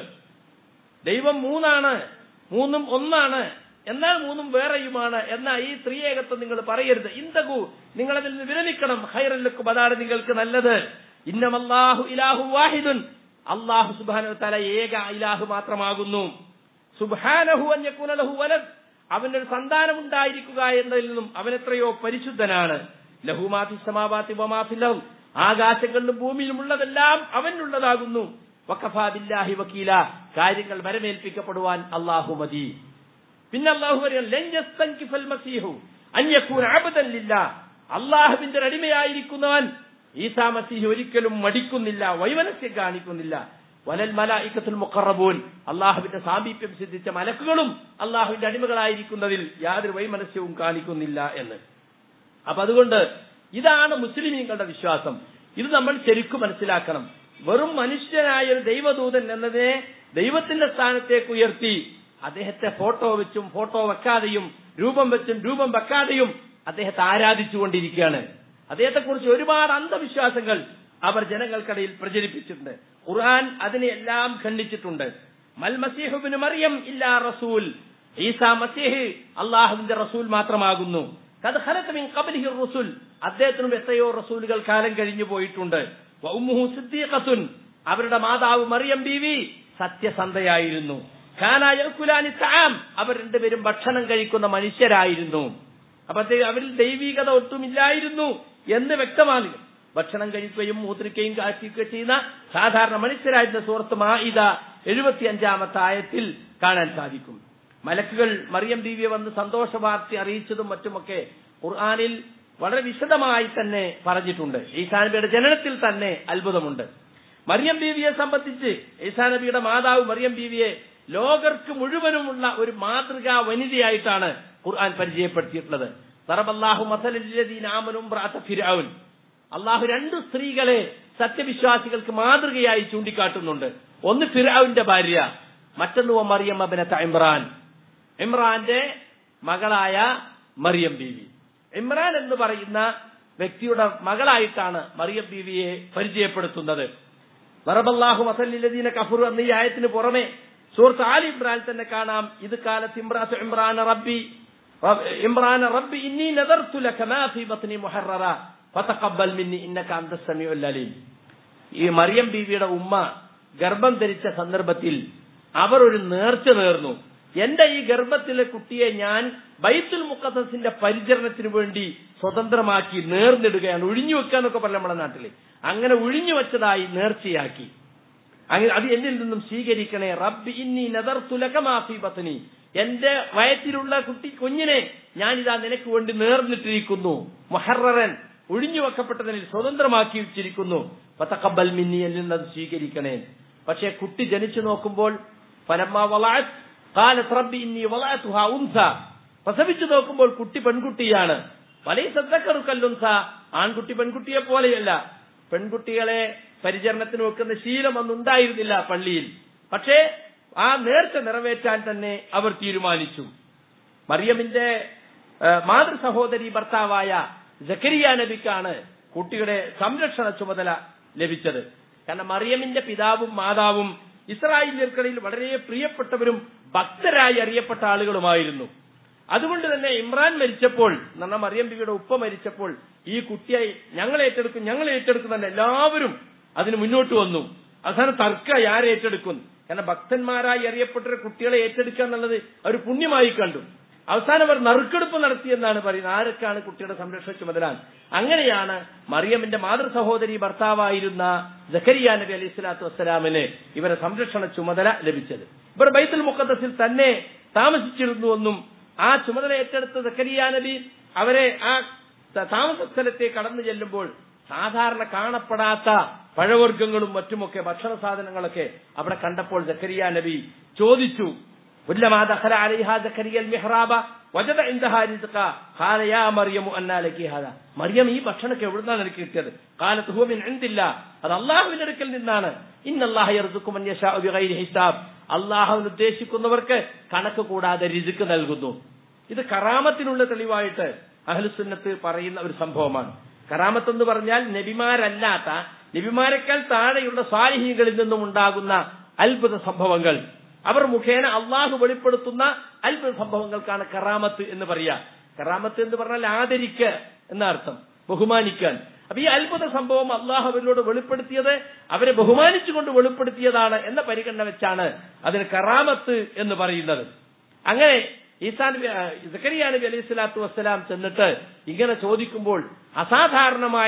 ദൈവം 3 മൂന്നും ഒന്നാണ്, എന്നാൽ 3 വേറെയുമാണ് എന്ന ഈ ത്രിയേകത്വം നിങ്ങൾ പറയരുത്. ഇന്തകു, നിങ്ങൾ അതിൽ നിന്ന് വിരമിക്കണം. ഖൈറൻ ലക്കും, അതാണ് നിങ്ങൾക്ക് നല്ലത്. ഇന്നമല്ലാഹു ഇലാഹു വാഹിദുൻ, അല്ലാഹു സുബ്ഹാനഹു വതആല ഏക ഇലാഹു മാത്രമാകുന്നു. സുബ്ഹാനഹു അൻ യകൂന ലഹു വലദ്, അവനൊരു സന്താനം ഉണ്ടായിരിക്കുക എന്നതിൽ നിന്നും അവൻ എത്രയോ പരിശുദ്ധനാണ്. ലഹു മാ ഫിസ് സമാവാതി വമാ ഫിൽ അർദ്, ആകാശങ്ങളിലും ഭൂമിയിലും ഉള്ളതെല്ലാം അവനുള്ളതാകുന്നു. വഖഫാ ബില്ലാഹി വകീല, കാര്യങ്ങൾ വരമേൽപ്പിക്കപ്പെടുവാൻ അല്ലാഹു മതി. പിന്നെ അല്ലാഹു പറയുന്നു ലൻ യസ്തൻകിഫൽ മസീഹു അൻ യകൂന അബ്ദൻ ലില്ലാഹ്, അല്ലാഹുവിന്റെ അടിമയായിരിക്കുന്നവൻ ഈസാ മസീഹ് ഒരിക്കലും മടിക്കുന്നില്ല, വൈമനസ്യം കാണിക്കുന്നില്ല. വലൽ മലായികത്തുൽ മുഖറബൂൻ, അല്ലാഹുവിന്റെ സാമീപ്യം സിദ്ധിച്ച മലക്കുകളും അല്ലാഹുവിന്റെ അടിമകളായിരിക്കുന്നതിൽ യാതൊരു വൈമനസ്യവും കാണിക്കുന്നില്ല എന്ന്. അപ്പൊ അതുകൊണ്ട് ഇതാണ് മുസ്ലിമീങ്ങളുടെ വിശ്വാസം. ഇത് നമ്മൾ ശരിക്കും മനസ്സിലാക്കണം. വെറും മനുഷ്യനായ ഒരു ദൈവദൂതൻ എന്നതിനെ ദൈവത്തിന്റെ സ്ഥാനത്തേക്ക് ഉയർത്തി അദ്ദേഹത്തെ ഫോട്ടോ വെച്ചും ഫോട്ടോ വെക്കാതെയും രൂപം വെച്ചും രൂപം വെക്കാതെയും അദ്ദേഹത്തെ ആരാധിച്ചുകൊണ്ടിരിക്കുകയാണ്. അദ്ദേഹത്തെക്കുറിച്ച് ഒരുപാട് അന്ധവിശ്വാസങ്ങൾ അവർ ജനങ്ങൾക്കിടയിൽ പ്രചരിപ്പിച്ചിട്ടുണ്ട്. ഖുർആൻ അതിനെല്ലാം ഖണ്ഡിച്ചിട്ടുണ്ട്. മൽ മസീഹു ഇബ്നു മറിയം ഇല്ലാ റസൂൽ, ഈസാ മസീഹ് അല്ലാഹുവിന്റെ റസൂൽ മാത്രമാകുന്നു. ഖദ് ഖലത മിൻ ഖബ്ലിഹി റസൂൽ, അദ്ദേഹത്തിനും എത്രയോ റസൂലുകൾ കാലം കഴിഞ്ഞു പോയിട്ടുണ്ട്. വ ഉമ്മുഹു സിദ്ദീഖത്തുൻ, അവരുടെ മാതാവ് മറിയം ബീവി സത്യസന്ധയായിരുന്നു. കാന യഅകുലാനി തആം, അവർ രണ്ടുപേരും ഭക്ഷണം കഴിക്കുന്ന മനുഷ്യരായിരുന്നു. അപ്പൊ അവരിൽ ദൈവികത ഒട്ടുമില്ലായിരുന്നു എന്ന് വ്യക്തമാണ്. ഭക്ഷണം കഴിക്കുകയും മൂത്രിക്കുകയും കാഴ്ചയൊക്കെ ചെയ്യുന്ന സാധാരണ മനുഷ്യരായിരുന്ന സൂറത്ത് മാഇദ 75-ാമത്തെ ആയത്തിൽ കാണാൻ സാധിക്കും. മലക്കുകൾ മറിയം ബീവിയെ വന്ന് സന്തോഷ വാർത്ത അറിയിച്ചതും മറ്റുമൊക്കെ ഖുർആനിൽ വളരെ വിശദമായി തന്നെ പറഞ്ഞിട്ടുണ്ട്. ഈസാ നബിയുടെ ജനനത്തിൽ തന്നെ അത്ഭുതമുണ്ട്. മറിയം ബീവിയെ സംബന്ധിച്ച് ഈസാ നബിയുടെ മാതാവ് മറിയം ബീവിയെ ലോകർക്ക് മുഴുവനുമുള്ള ഒരു മാതൃകാ വനിതയായിട്ടാണ് ഖുർആൻ പരിചയപ്പെടുത്തിയിട്ടുള്ളത്. ദറബല്ലാഹു മസലൻ ലില്ലദീന ആമനൂ ഇംറഅത ഫിർഔൻ, അള്ളാഹു 2 സ്ത്രീകളെ സത്യവിശ്വാസികൾക്ക് മാതൃകയായി ചൂണ്ടിക്കാട്ടുന്നുണ്ട്. ഒന്ന് ഫിർഔന്റെ ഭാര്യ, മറ്റൊന്ന് മറിയം ഇബ്നത ഇമ്രാൻ, ഇമ്രാന്റെ മകളായ മറിയം ബീവി. ഇമ്രാൻ എന്ന് പറയുന്ന വ്യക്തിയുടെ മകളായിട്ടാണ് മറിയം ബീവിയെ പരിചയപ്പെടുത്തുന്നത്. ദറബല്ലാഹു മസലൻ ലില്ലദീന കഫറു എന്ന ഈ ആയത്തിന് പുറമെ സൂറത്ത് ആലി ഇമ്രാൻ തന്നെ കാണാം. ഇത് കാലത്ത് ഇമ്രാത്തു ഇമ്രാന റബ്ബി ഇന്നി നദർതു ലക മാ ഫീ ബത്നി മുഹററ ഫതഖബ്ബൽ മിന്നി ഇന്നക അൻതസ് സമീഉൽ അലീം. ഈ മറിയം ബീവിയുടെ ഉമ്മ ഗർഭം ധരിച്ച സന്ദർഭത്തിൽ അവർ ഒരു നേർച്ച നേർന്നു. എന്റെ ഈ ഗർഭത്തിലെ കുട്ടിയെ ഞാൻ ബൈത്തുൽ മുഖദ്ദസിന്റെ പരിചരണത്തിന് വേണ്ടി സ്വതന്ത്രമാക്കി നേർന്നിടുകയാണ്. ഒഴിഞ്ഞു വെക്കുക എന്നൊക്കെ പറയാം നമ്മുടെ നാട്ടില്. അങ്ങനെ ഒഴിഞ്ഞു വെച്ചതായി നേർച്ചയാക്കി. അങ്ങനെ അത് എന്നിൽ നിന്നും സ്വീകരിക്കണേ. റബ്ബി ഇന്നി നദർതു ലക മാ ഫീ ബത്നി, എന്റെ വയറ്റിലുള്ള കുഞ്ഞിനെ ഞാനിതാ നിനക്ക് വേണ്ടി നേർന്നിട്ടിരിക്കുന്നു. മുഹററൻ, ഒഴിഞ്ഞു വെക്കപ്പെട്ടതിൽ സ്വതന്ത്രമാക്കി വെച്ചിരിക്കുന്നു. ഫതഖബ്ബൽ മിന്നി, എന്നിൽ നിന്ന് അത് സ്വീകരിക്കണേ. പക്ഷേ കുട്ടി ജനിച്ചു നോക്കുമ്പോൾ ഫലമ്മാ വളഅത് ഖാലത് റബ്ബി ഇന്നി വളഅതുഹാ ഉൻസ, പ്രസവിച്ചു നോക്കുമ്പോൾ കുട്ടി പെൺകുട്ടിയാണ്. വലൈസദ്ദക്കറുക്കല്ലുൻസ, ആൺകുട്ടി പെൺകുട്ടിയെ പോലെയല്ല. പെൺകുട്ടികളെ പരിചരണത്തിന് വെക്കുന്ന ശീലം അന്നുണ്ടായിരുന്നില്ല പള്ളിയിൽ. പക്ഷേ ആ നേർച്ച നിറവേറ്റാൻ തന്നെ അവർ തീരുമാനിച്ചു. മറിയമിന്റെ മാതൃ സഹോദരി ഭർത്താവായ സക്കരിയ നബിക്കാണ് കുട്ടിയുടെ സംരക്ഷണ ചുമതല ലഭിച്ചത്. കാരണം മറിയമിന്റെ പിതാവും മാതാവും ഇസ്രായേലിയർക്കിടയിൽ വളരെ പ്രിയപ്പെട്ടവരും ഭക്തരായി അറിയപ്പെട്ട ആളുകളുമായിരുന്നു. അതുകൊണ്ട് തന്നെ ഇമ്രാൻ മരിച്ചപ്പോൾ, മറിയം ബിബിയുടെ ഉപ്പ മരിച്ചപ്പോൾ, ഈ കുട്ടിയെ ഞങ്ങൾ ഏറ്റെടുക്കും തന്നെ എല്ലാവരും അതിന് മുന്നോട്ട് വന്നു. അവസാനം തർക്കമായി ആരെ ഏറ്റെടുക്കും. കാരണം ഭക്തന്മാരായി അറിയപ്പെട്ട കുട്ടികളെ ഏറ്റെടുക്കുക എന്നുള്ളത് അവർ പുണ്യമായി കണ്ടു. അവസാനം അവർ നറുക്കെടുപ്പ് നടത്തിയെന്നാണ് പറയുന്നത്, ആരൊക്കെയാണ് കുട്ടിയുടെ സംരക്ഷണ ചുമതല. അങ്ങനെയാണ് മറിയമിന്റെ മാതൃ സഹോദരി ഭർത്താവായിരുന്ന സക്കരിയ നബി അലൈഹി സ്വലാത്തു വസ്സലാമിന് ഇവരെ സംരക്ഷണ ചുമതല ലഭിച്ചത്. ഇവർ ബൈത്തുൽ മുഖദ്ദസിൽ തന്നെ താമസിച്ചിരുന്നുവെന്നും ആ ചുമതല ഏറ്റെടുത്ത സക്കരിയ നബി അവരെ ആ താമസ സ്ഥലത്തേക്ക് കടന്നു ചെല്ലുമ്പോൾ സാധാരണ കാണപ്പെടാത്ത പഴവർഗ്ഗങ്ങളും മറ്റുമൊക്കെ ഭക്ഷണ സാധനങ്ങളൊക്കെ അവിടെ കണ്ടപ്പോൾ സക്കരിയ നബി ചോദിച്ചു, മറിയം ഈ ഭക്ഷണമൊക്കെ എവിടുന്നാണ് എനിക്ക് കിട്ടിയത്? കാലത്ത് ഹുവ മിൻ ഇൻദില്ലാ, അത് അള്ളാഹുവിന്റെ അടുക്കൽ നിന്നാണ്. ഇന്നല്ലാഹ യർസുഖു മൻ യശാഉ ബിഗൈരി ഹിസാബ്, അള്ളാഹുവിന് ഉദ്ദേശിക്കുന്നവർക്ക് കണക്ക് കൂടാതെ റിസ്ക് നൽകുന്നു. ഇത് കറാമത്തിനുള്ള തെളിവായിട്ട് അഹ്ലുസുന്നത്ത് പറയുന്ന ഒരു സംഭവമാണ്. കറാമത്ത് എന്ന് പറഞ്ഞാൽ നബിമാരല്ലാത്ത, നബിമാരെക്കാൾ താഴെയുള്ള സ്വാലിഹീങ്ങളിൽ നിന്നും ഉണ്ടാകുന്ന അത്ഭുത സംഭവങ്ങൾ, അവർ മുഖേന അള്ളാഹു വെളിപ്പെടുത്തുന്ന അത്ഭുത സംഭവങ്ങൾക്കാണ് കറാമത്ത് എന്ന് പറയാ. കറാമത്ത് എന്ന് പറഞ്ഞാൽ ആദരിക്കുക എന്നർത്ഥം, ബഹുമാനിക്കാൻ. അപ്പൊ ഈ അത്ഭുത സംഭവം അള്ളാഹു അവരിലൂടെ വെളിപ്പെടുത്തിയത് അവരെ ബഹുമാനിച്ചുകൊണ്ട് വെളിപ്പെടുത്തിയതാണ് എന്ന പരിഗണന വെച്ചാണ് അതിന് കറാമത്ത് എന്ന് പറയുന്നത്. അങ്ങനെ സക്കരിയ നബി അലൈഹി സ്വലാത്തു വസ്സലാം ചെന്നിട്ട് ഇങ്ങനെ ചോദിക്കുമ്പോൾ അസാധാരണമായ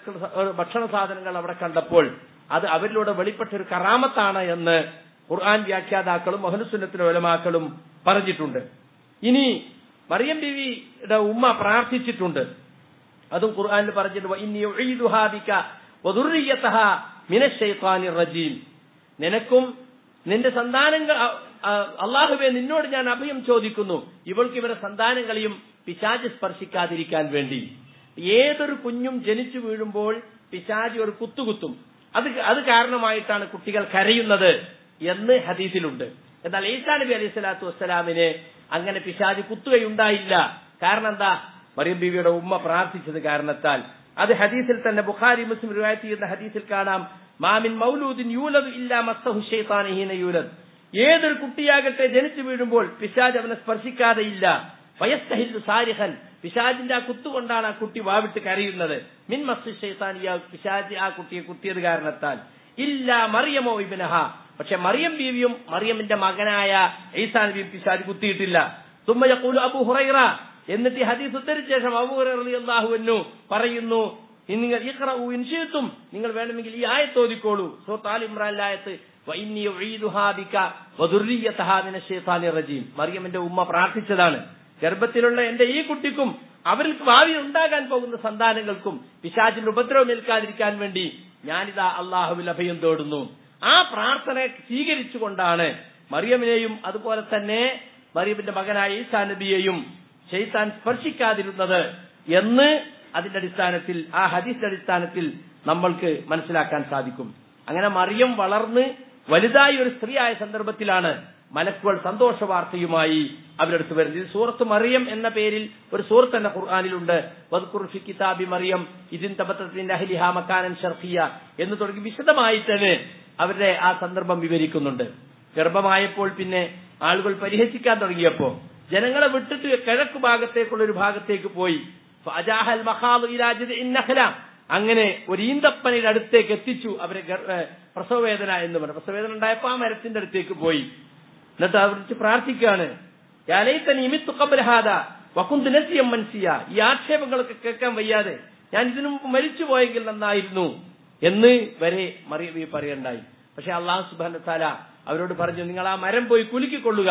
ഭക്ഷണ സാധനങ്ങൾ അവിടെ കണ്ടപ്പോൾ അത് അവരിലൂടെ വെളിപ്പെട്ട ഒരു കറാമത്താണ് എന്ന് ഖുർആൻ വ്യാഖ്യാതാക്കളും അഹ്ലുസുന്നത്തിന്റെ ഉലമാക്കളും പറഞ്ഞിട്ടുണ്ട്. ഇനി മറിയം ബീവിയുടെ ഉമ്മ പ്രാർത്ഥിച്ചിട്ടുണ്ട്, അതും ഖുർആനിൽ പറഞ്ഞിട്ടുണ്ട്, ഇന്നി ഉഈദുഹാ ബിക വദുർരിയതഹാ മിനശ് ശൈത്വാനിർ റജീം, നിനക്കും നിന്റെ സന്താനങ്ങൾ അള്ളാഹുവേ നിന്നോട് ഞാൻ അഭയം ചോദിക്കുന്നു, ഇവൾക്ക് ഇവരുടെ സന്താനങ്ങളെയും പിശാച് സ്പർശിക്കാതിരിക്കാൻ വേണ്ടി. ഏതൊരു കുഞ്ഞും ജനിച്ചു വീഴുമ്പോൾ പിശാച് ഒരു കുത്തുകുത്തും, അത് കാരണമായിട്ടാണ് കുട്ടികൾ കരയുന്നത് എന്ന് ഹദീസിലുണ്ട്. എന്നാൽ ഈസാ നബി അലൈഹി സ്വലാത്തു വസ്സലാമിന് അങ്ങനെ പിശാച് കുത്തുകയുണ്ടായില്ല. കാരണം എന്താ? മറിയം ബീവിയുടെ ഉമ്മ പ്രാർത്ഥിച്ചത് കാരണത്താൽ. അത് ഹദീസിൽ തന്നെ ബുഖാരി മുസ്ലിം റിവായത്ത് ചെയ്യുന്ന ഹദീസിൽ കാണാം, മാമിൻ മൗലൂദിൻ യൂലദു ഇല്ലാ മസ്സഹു ശൈത്താനു ഹീന യൂലദ്, ഏതൊരു കുട്ടിയാകട്ടെ ജനിച്ചു വീഴുമ്പോൾ പിശാച് അവനെ സ്പർശിക്കാതെയില്ല. ഫയസ്തഹില്ലു സാരിഹൻ, പിശാചിന്റെ ആ കുത്തുകൊണ്ടാണ് ആ കുട്ടി വാവിട്ട് കരയുന്നത്. മിൻ മസ്സു ശൈത്താനിയ, പിശാച് ആ കുട്ടിയെ കുത്തിയത് കാരണത്താൽ. ഇല്ല മറിയമോ ഇബ്നഹ, പക്ഷെ മറിയം ബീവിയും മറിയമിന്റെ മകനായ ഈസാ നബിയും പിശാച് കുത്തിയിട്ടില്ല. തുമ്മ യഖൂലു അബൂ ഹുറൈറ, എന്നിട്ട് ഈ ഹദീസ് ഉദ്ധരിച്ച ശേഷം അബൂ ഹുറൈറ റളിയല്ലാഹു അൻഹു പറയുന്നു, നിങ്ങൾ ഇഖ്റഉ ഇൻ ശിഅ്തും, നിങ്ങൾ വേണമെങ്കിൽ ഈ ആയത്ത് ഓതിക്കോളൂ, സൂറത്ത് ആൽ ഇംറാൻ ആയത്ത്, വഇന്നി ഉഈദുഹാ ബിക വദുർരിയതഹാ മിനശ് ശൈത്വാനിർ റജീം. മറിയമിന്റെ ഉമ്മ പ്രാർത്ഥിച്ചതാണ്, ഗർഭത്തിലുള്ള എന്റെ ഈ കുട്ടിക്കും അവർക്ക് ഭാവിയിൽ ഉണ്ടാകാൻ പോകുന്ന സന്താനങ്ങൾക്കും പിശാചിന്റെ ഉപദ്രവം ഏൽക്കാതിരിക്കാൻ വേണ്ടി ഞാനിതാ അള്ളാഹുവിൽ അഭയം തേടുന്നു. ആ പ്രാർത്ഥന സ്വീകരിച്ചുകൊണ്ടാണ് മറിയമിനെയും അതുപോലെ തന്നെ മറിയമിന്റെ മകനായ ഈസാ നബിയെയും ശൈത്താൻ സ്പർശിക്കാതിരുന്നത് എന്ന് അതിന്റെ അടിസ്ഥാനത്തിൽ, ആ ഹദീസിന്റെ അടിസ്ഥാനത്തിൽ നമ്മൾക്ക് മനസ്സിലാക്കാൻ സാധിക്കും. അങ്ങനെ മറിയം വളർന്ന് വലുതായി ഒരു സ്ത്രീയായ സന്ദർഭത്തിലാണ് മലക്കുകൾ സന്തോഷ വാർത്തയുമായി അവരുടെ അടുത്ത് വരുന്നത്. സൂറത്ത് മറിയം എന്ന പേരിൽ ഒരു സൂറത്ത് തന്നെ ഖുർആനിലുണ്ട്. വദ്കുർ ഫി കിതാബി മറിയം ഇദിൻ തബത്തത് മിൻ അഹ്ലിഹാ മകാനൻ ശർഖിയ എന്ന് തുടങ്ങി വിശദമായി തന്നെ അവരുടെ ആ സന്ദർഭം വിവരിക്കുന്നുണ്ട്. ഗർഭമായപ്പോൾ പിന്നെ ആളുകൾ പരിഹസിക്കാൻ തുടങ്ങിയപ്പോ ജനങ്ങളെ വിട്ടിട്ട് കിഴക്ക് ഭാഗത്തേക്കുള്ള ഒരു ഭാഗത്തേക്ക് പോയി. ഫഅജാഹൽ മഖാദു ഇലാ ജിദ്ഇൻ നഖല, അങ്ങനെ ഒരു ഈന്തപ്പനയുടെ അടുത്തേക്ക് എത്തിച്ചു അവരെ. പ്രസവവേദന എന്ന് പറഞ്ഞു, പ്രസവവേദന ഉണ്ടായപ്പോ ആ മരത്തിന്റെ അടുത്തേക്ക് പോയി. എന്നിട്ട് അവർക്ക് പ്രാർത്ഥിക്കുകയാണ്, യാ ലൈതനി മിത്തു ഖബ്ല ഹാദാ വകുന്തു നസിയം മൻസിയ, ഈ ആക്ഷേപങ്ങളൊക്കെ കേൾക്കാൻ വയ്യാതെ ഞാൻ ഇതിനു മുമ്പ് മരിച്ചു പോയെങ്കിൽ നന്നായിരുന്നു എന്ന് വരെ മറിയം പറയണ്ടായി. പക്ഷെ അല്ലാഹു സുബ്ഹാനഹു വ തആല അവരോട് പറഞ്ഞു, നിങ്ങൾ ആ മരം പോയി കുലുക്കിക്കൊള്ളുക,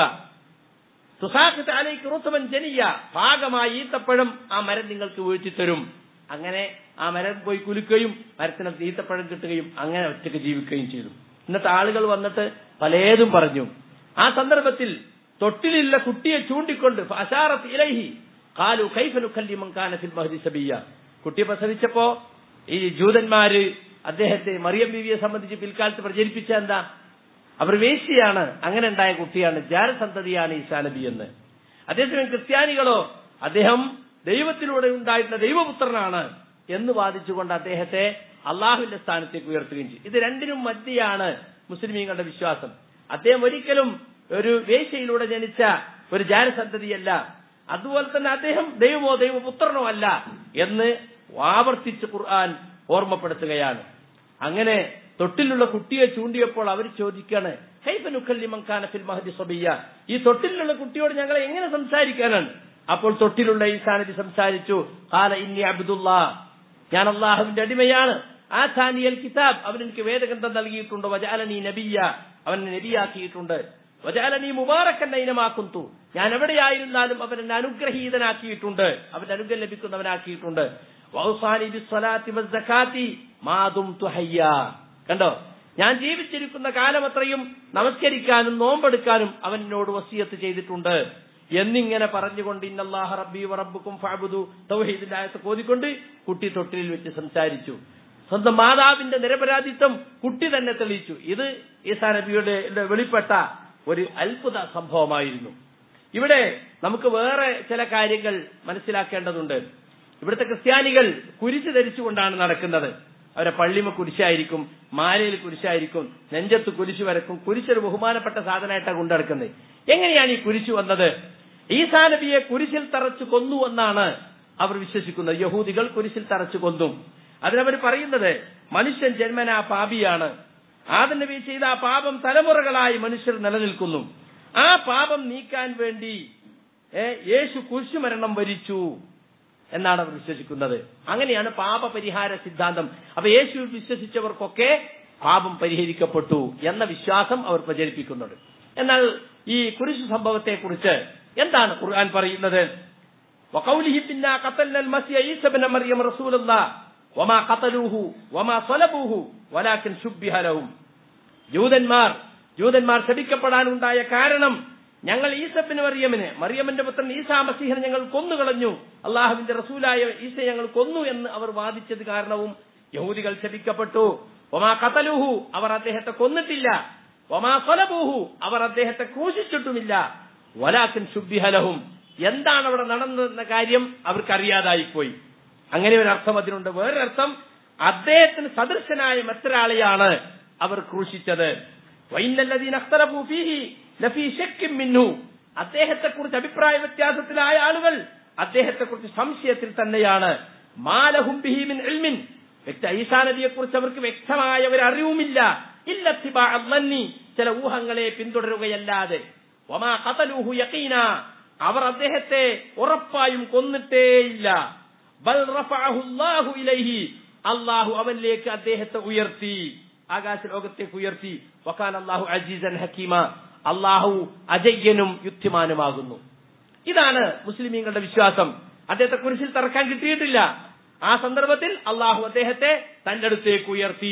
തുസാഖിത് അലൈക റുത്ബൻ ജനിയ, പാകമായ ഈത്തപ്പഴം ആ മരം നിങ്ങൾക്ക് വീഴ്ത്തി തരും. അങ്ങനെ ആ മരം പോയി കുലുക്കുകയും മരത്തിന് ഈത്തപ്പഴം കിട്ടുകയും അങ്ങനെ ഒറ്റയ്ക്ക് ജീവിക്കുകയും ചെയ്തു. ഇന്നത്തെ ആളുകൾ വന്നിട്ട് പലതും പറഞ്ഞു. ആ സന്ദർഭത്തിൽ തൊട്ടിലുള്ള കുട്ടിയെ ചൂണ്ടിക്കൊണ്ട് ഫഅശാറത് ഇലൈഹി ഖാലു കൈഫ നുകല്ലിമു മൻ കാന ഫിൽ മഹ്ദി സബിയ്യ. കുട്ടിയെ പ്രസവിച്ചപ്പോ ഈ ജൂതന്മാര് അദ്ദേഹത്തെ മറിയം ബീവിയെ സംബന്ധിച്ച് പിൽക്കാലത്ത് പ്രചരിപ്പിച്ച എന്താ, അവർ വേശ്യയാണ്, അങ്ങനെ ഉണ്ടായ കുട്ടിയാണ്, ജാരസന്തതിയാണ് ഈസാ നബി എന്ന്. അതേസമയം ക്രിസ്ത്യാനികളോ അദ്ദേഹം ദൈവത്തിലൂടെ ഉണ്ടായിട്ടുള്ള ദൈവപുത്രനാണ് എന്ന് വാദിച്ചുകൊണ്ട് അദ്ദേഹത്തെ അള്ളാഹുവിന്റെ സ്ഥാനത്തേക്ക് ഉയർത്തുകയും ചെയ്യും. ഇത് രണ്ടിനും മധ്യയാണ് മുസ്ലിമീങ്ങളുടെ വിശ്വാസം. അദ്ദേഹം ഒരിക്കലും ഒരു വേശ്യയിലൂടെ ജനിച്ച ഒരു ജാരസന്തതിയല്ല, അതുപോലെ തന്നെ അദ്ദേഹം ദൈവമോ ദൈവപുത്രനോ അല്ല എന്ന് ആവർത്തിച്ച് ഖുർആൻ ഓർമ്മപ്പെടുത്തുകയാണ്. അങ്ങനെ തൊട്ടിലുള്ള കുട്ടിയെ ചൂണ്ടിയപ്പോൾ അവർ ചോദിക്കാണ്, കൈഫ നുകല്ലിമു മൻ കാന ഫിൽ മഹ്ദി സബിയ്യ, ഈ തൊട്ടിലുള്ള കുട്ടിയോട് ഞങ്ങൾ എങ്ങനെ സംസാരിക്കാനാണ്? അപ്പോൾ തൊട്ടിലുള്ള ഈസാ നബി സംസാരിച്ചു, ഖാല ഇന്നി അബ്ദുല്ലാഹ്, ഞാൻ അല്ലാഹുവിന്റെ അടിമയാണ്, ആതാനിയൽ കിതാബ്, അവൻ എനിക്ക് വേദഗ്രന്ഥം നൽകിയിട്ടുണ്ട്, വജഅലനി നബിയ്യ, അവൻ നബിയാക്കിയിട്ടുണ്ട്, വജഅലനി മുബാറക്കൻ ഐനമാ കുന്തു, ഞാൻ എവിടെയായിരുന്നാലും അവൻ എന്നെ അനുഗ്രഹീതനാക്കിയിട്ടുണ്ട്, അവൻ അനുഗ്രഹം ലഭിക്കുന്നവനാക്കിയിട്ടുണ്ട്, വഔസാനി ബിസ്സലാത്തി വസ്സകാത്തി മാ ദുംതു ഹയ്യാ. കണ്ടോ, ഞാൻ ജീവിച്ചിരിക്കുന്ന കാലമത്രയും നമസ്കരിക്കാനും നോമ്പെടുക്കാനും അവൻ എന്നോട് വസിയത്ത് ചെയ്തിട്ടുണ്ട് എന്നിങ്ങനെ പറഞ്ഞുകൊണ്ട് ഇന്നല്ലാഹ റബ്ബി വറബ്ബുക്കും ഫഅബ്ദു തൗഹീദിന്റെ ആയത്ത് ഓതിക്കൊണ്ട് കുട്ടി തൊട്ടിലിൽ വെച്ച് സംസാരിച്ചു. സ്വന്തം മാതാവിന്റെ നിരപരാധിത്വം കുട്ടി തന്നെ തെളിയിച്ചു. ഇത് ഈസാ നബിയുടെ വെളിപ്പെട്ട ഒരു അത്ഭുത സംഭവമായിരുന്നു. ഇവിടെ നമുക്ക് വേറെ ചില കാര്യങ്ങൾ മനസ്സിലാക്കേണ്ടതുണ്ട്. ഇവിടുത്തെ ക്രിസ്ത്യാനികൾ കുരിശ് ധരിച്ചുകൊണ്ടാണ് നടക്കുന്നത്. അവരെ പള്ളിമ കുരിശായിരിക്കും, മാലയിൽ കുരിശായിരിക്കും, നെഞ്ചത്ത് കുരിശ് വരക്കും. കുരിശൊരു ബഹുമാനപ്പെട്ട സാധനമായിട്ടാണ് കൊണ്ടുനടക്കുന്നത്. എങ്ങനെയാണ് ഈ കുരിശ് വന്നത്? ഈസാ നബിയെ കുരിശിൽ തറച്ചു കൊന്നു എന്നാണ് അവർ വിശ്വസിക്കുന്നത്. യഹൂദികൾ കുരിശിൽ തറച്ചു കൊന്നു. അതിനവർ പറയുന്നത് മനുഷ്യൻ ജന്മനാ പാപിയാണ്, ആദം നബി ചെയ്ത ആ പാപം തലമുറകളായി മനുഷ്യർ നിലനിൽക്കുന്നു, ആ പാപം നീക്കാൻ വേണ്ടി യേശു കുരിശുമരണം വരിച്ചു എന്നാണ് അവർ വിശ്വസിക്കുന്നത്. അങ്ങനെയാണ് പാപപരിഹാര സിദ്ധാന്തം. അപ്പൊ യേശു വിശ്വസിച്ചവർക്കൊക്കെ പാപം പരിഹരിക്കപ്പെട്ടു എന്ന വിശ്വാസം അവർ പ്രചരിപ്പിക്കുന്നുണ്ട്. എന്നാൽ ഈ കുരിശു സംഭവത്തെ കുറിച്ച് എന്താണ് ഖുർആൻ പറയുന്നത്? വഖൗലിഹി ബിന്നാ ഖതൽനൽ മസിയ ഈസ ഇബ്ന മറിയം റസൂലുള്ളാഹ് വമാ ഖതലൂഹു വമാ സലബൂഹു വലാകിൻ ശുബ്ബിഹ ലഹും. ജൂതന്മാർ ശപിക്കപ്പെടാനുണ്ടായ കാരണം ഞങ്ങൾ ഈസബിന് മറിയമിന്റെ പുത്രൻ ഈസാ മസീഹിനെ ഞങ്ങൾ കൊന്നുകളഞ്ഞു, അള്ളാഹുവിന്റെ റസൂലായ ഈസ ഞങ്ങൾ കൊന്നു എന്ന് അവർ വാദിച്ചത് കാരണവും യഹൂദികൾ ശപിക്കപ്പെട്ടു. വമാ ഖതലൂഹു, അവർ അദ്ദേഹത്തെ കൊന്നിട്ടില്ല, വമാ സലബൂഹു, അവർ അദ്ദേഹത്തെ ക്രൂശിച്ചിട്ടുമില്ല, വലാകിൻ ശുബ്ബിഹ ലഹും, എന്താണ് അവിടെ നടന്നെന്ന കാര്യം അവർക്കറിയാതായിപ്പോയി. അങ്ങനെ ഒരു അർത്ഥം അതിനുണ്ട്. വേറൊരർത്ഥം, അദ്ദേഹത്തിന് സദൃശനായ മറ്റൊരാളെയാണ് അവർ ക്രൂശിച്ചത്. വഇന്നല്ലദീന ഇഖ്തലഫൂ ഫീഹി ലഫീ ശക്കിൻ മിൻഹു, അദ്ദേഹത്തെക്കുറിച്ച് അഭിപ്രായ വ്യത്യാസത്തിലായ ആളുകൾ അദ്ദേഹത്തെക്കുറിച്ച് സംശയത്തിൽ തന്നെയാണ്. മാലഹും ബിഹി മിൻ ഇൽമിൻ, ഈസാ നബിയെക്കുറിച്ച് അവർക്ക് വ്യക്തമായ ഒരു അറിവുമില്ല. ഇല്ല ഇത്തിബാഅ അദ്ദന്നി, ചില ഊഹങ്ങളെ പിന്തുടരുകയല്ലാതെ. വമാ ഖതലൂഹു യഖീനാ, അവർ അദ്ദേഹത്തെ ഉറപ്പായും കൊന്നിട്ടേയില്ല. ബൽ റഫഅഹു അല്ലാഹു ഇലൈഹി, അല്ലാഹു അവനിലേക്ക് അദ്ദേഹത്തെ ഉയർത്തി, ആകാശ ലോകത്തേക്ക് ഉയർത്തി. വകാന അല്ലാഹു അസീസൻ ഹകീമ, അല്ലാഹു അജയ്യനും യുക്തിമാനുമാകുന്നു. ഇതാണ് മുസ്ലിമീങ്ങളുടെ വിശ്വാസം. അദ്ദേഹത്തെ കുരിശിൽ തറക്കാൻ കിട്ടിയിട്ടില്ല. ആ സന്ദർഭത്തിൽ അല്ലാഹു അദ്ദേഹത്തെ തന്റെ അടുത്തേക്ക് ഉയർത്തി.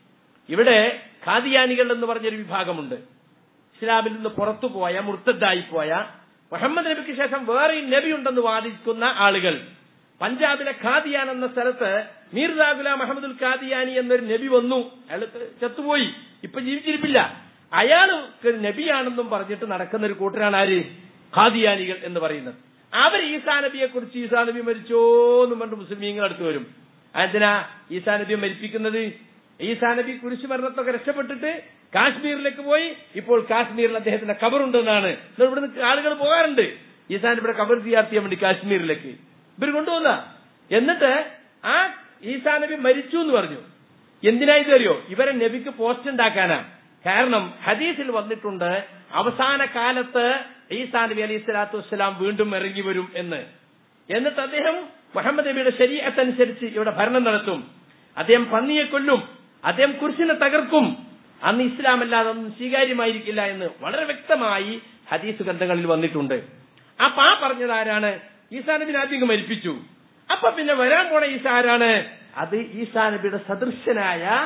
ഇവിടെ ഖാദിയാനികൾ എന്ന് പറഞ്ഞൊരു വിഭാഗമുണ്ട്. ഇസ്ലാമിൽ നിന്ന് പുറത്തുപോയ, മുർത്തദ്ദായി പോയ, മുഹമ്മദ് നബിക്ക് ശേഷം വേറെയും നബി ഉണ്ടെന്ന് വാദിക്കുന്ന ആളുകൾ. പഞ്ചാബിലെ ഖാദിയാൻ എന്ന സ്ഥലത്ത് മീർസാ ഗുലാം അഹമ്മദുൽ ഖാദിയാനി എന്നൊരു നബി വന്നു. അയാൾ ചത്തുപോയി, ഇപ്പൊ ജീവിച്ചിരിപ്പില്ല. അയാൾ നബിയാണെന്നും പറഞ്ഞിട്ട് നടക്കുന്ന ഒരു കൂട്ടരാണ് ആര്? ഖാദിയാനികൾ എന്ന് പറയുന്നത്. അവർ ഈസാ നബിയെ കുറിച്ച് ഈസാ നബി മരിച്ചോന്നും പറഞ്ഞ് മുസ്ലിമീങ്ങൾ അടുത്ത് വരും. എന്തിനാ ഈസാ നബിയെ മരിപ്പിക്കുന്നത്? ഈസാ നബി കുരിശു മരണത്തൊക്കെ രക്ഷപ്പെട്ടിട്ട് കാശ്മീരിലേക്ക് പോയി. ഇപ്പോൾ കാശ്മീരിൽ അദ്ദേഹത്തിന്റെ ഖബറുണ്ടെന്നാണ്. ഇവിടുന്ന് ആളുകൾ പോകാറുണ്ട് ഈസാ നബിയുടെ ഖബർ സിയാർത്ത് ചെയ്യാൻ വേണ്ടി കാശ്മീരിലേക്ക്. ഇവർ കൊണ്ടുപോകുന്ന, എന്നിട്ട് ആ ഈസാ നബി മരിച്ചു എന്ന് പറഞ്ഞു. എന്തിനായിട്ട് അറിയോ? ഇവരെ നബിക്ക് പോസ്റ്റ് ഉണ്ടാക്കാനാ. കാരണം ഹദീസിൽ വന്നിട്ടുണ്ട് അവസാന കാലത്ത് ഈസാ നബി അലൈഹി സ്വലാത്തു വസ്സലാം വീണ്ടും ഇറങ്ങി വരും എന്ന്. എന്നിട്ട് അദ്ദേഹം മുഹമ്മദ് നബിയുടെ ശരീഅത്ത് അനുസരിച്ച് ഇവിടെ ഭരണം നടത്തും. അദ്ദേഹം പന്നിയെ കൊല്ലും, അദ്ദേഹം കുരിശിനെ തകർക്കും, അന്ന് ഇസ്ലാം അല്ലാതെ ഒന്നും സ്വീകാര്യമായിരിക്കില്ല എന്ന് വളരെ വ്യക്തമായി ഹദീസ് ഗ്രന്ഥങ്ങളിൽ വന്നിട്ടുണ്ട്. അപ്പൊ ആ പറഞ്ഞത് ആരാണ്? ഈസാ നബിനെ ആദ്യം മരിപ്പിച്ചു. അപ്പൊ പിന്നെ വരാൻ പോണ ഈസാ ആരാണ്? അത് ഈസാ നബിയുടെ സദൃശനായ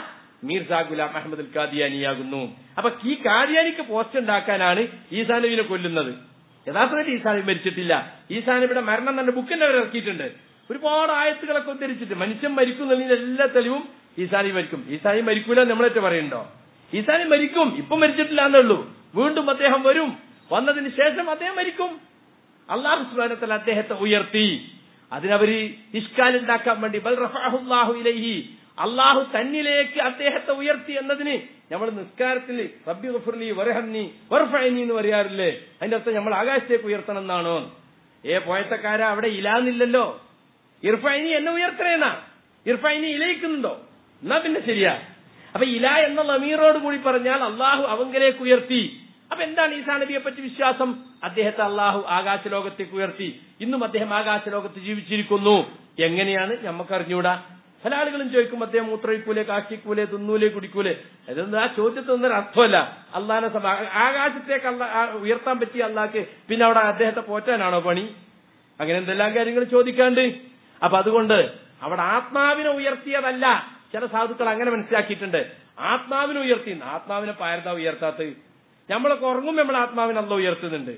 മീർസാ ഗുലാം അഹമ്മദ് അൽ ഖാദിയാനിയാകുന്നു. അപ്പൊ ഈ ഖാദിയാനിക്ക് പോസ്റ്റ് ഉണ്ടാക്കാനാണ് ഈസാ നബിയെ കൊല്ലുന്നത്. യഥാർത്ഥത്തിൽ ഈസാ നബി മരിച്ചിട്ടില്ല. ഈസാ നബിയുടെ മരണം തന്നെ ബുക്കിന്റെ അവർ ഇറക്കിയിട്ടുണ്ട്. ഒരുപാട് ആയത്തുകളൊക്കെ ഉദ്ധരിച്ചിട്ട് മനുഷ്യൻ മരിക്കുന്നതിന്റെ എല്ലാ തെളിവും ഈസാ നബി മരിക്കും. ഈസാ നബി മരിക്കൂല നമ്മളേറ്റ് പറയുന്നുണ്ടോ? ഈസാ നബി മരിക്കും, ഇപ്പം മരിച്ചിട്ടില്ല എന്നുള്ളൂ. വീണ്ടും അദ്ദേഹം വരും, വന്നതിന് ശേഷം അദ്ദേഹം മരിക്കും. അല്ലാഹു സുബ്ഹാനഹു വ തആല അദ്ദേഹത്തെ ഉയർത്തി. അതിനവര് ഇഷ്കാലുണ്ടാക്കാൻ വേണ്ടി ബൽ റഫഅഹുല്ലാഹു ഇലൈഹി, അള്ളാഹു തന്നിലേക്ക് അദ്ദേഹത്തെ ഉയർത്തി എന്നതിന് നമ്മൾ നിസ്കാരത്തിൽ റബ്ബി ഗഫിർലി വർഹംനി വർഫഅനി എന്ന് പറയാറില്ലേ? അതിന്റെ അർത്ഥം നമ്മൾ ആകാശത്തേക്ക് ഉയർത്തണം എന്നാണോ? പോയത്തക്കാരാ, അവിടെ ഇലാന്നില്ലല്ലോ. ഇർഫഅനി എന്നെ ഉയർത്തണേന്നാ. ഇർഫഅനി ഇലയിക്കുന്നുണ്ടോ? എന്നാ പിന്നെ ശരിയാ. അപ്പൊ ഇല എന്ന ലമീറോട് കൂടി പറഞ്ഞാൽ അള്ളാഹു അവങ്കലേക്ക് ഉയർത്തി. അപ്പൊ എന്താണ് ഈസാ നബിയെ പറ്റി വിശ്വാസം? അദ്ദേഹത്തെ അള്ളാഹു ആകാശ ലോകത്തേക്ക് ഉയർത്തി. ഇന്നും അദ്ദേഹം ആകാശ ലോകത്ത് ജീവിച്ചിരിക്കുന്നു. എങ്ങനെയാണ് നമുക്കറിഞ്ഞൂടാ. പല ആളുകളും ചോദിക്കും, അദ്ദേഹം മൂത്രയിക്കൂലെ, കാക്കിക്കൂലെ, തിന്നൂലെ, കുടിക്കൂലെ? ഇതൊന്നും ആ ചോദ്യത്തിനൊന്നും അർത്ഥമല്ല. അള്ളാഹിനെ ആകാശത്തേക്ക് ഉയർത്താൻ പറ്റിയ അള്ളാഹ്ക്ക് പിന്നെ അവിടെ അദ്ദേഹത്തെ പോറ്റാനാണോ പണി? അങ്ങനെ എന്തെല്ലാം കാര്യങ്ങൾ ചോദിക്കാണ്ട്. അപ്പൊ അതുകൊണ്ട് അവിടെ ആത്മാവിനെ ഉയർത്തിയതല്ല. ചില സാധുക്കൾ അങ്ങനെ മനസ്സിലാക്കിയിട്ടുണ്ട്. ആത്മാവിനെ ഉയർത്തി. ആത്മാവിനെ പാരതാ ഉയർത്താത്തത്? നമ്മളൊക്കെ ഉറങ്ങും, നമ്മൾ ആത്മാവിനെ അള്ളാഹ് ഉയർത്തുന്നുണ്ട്.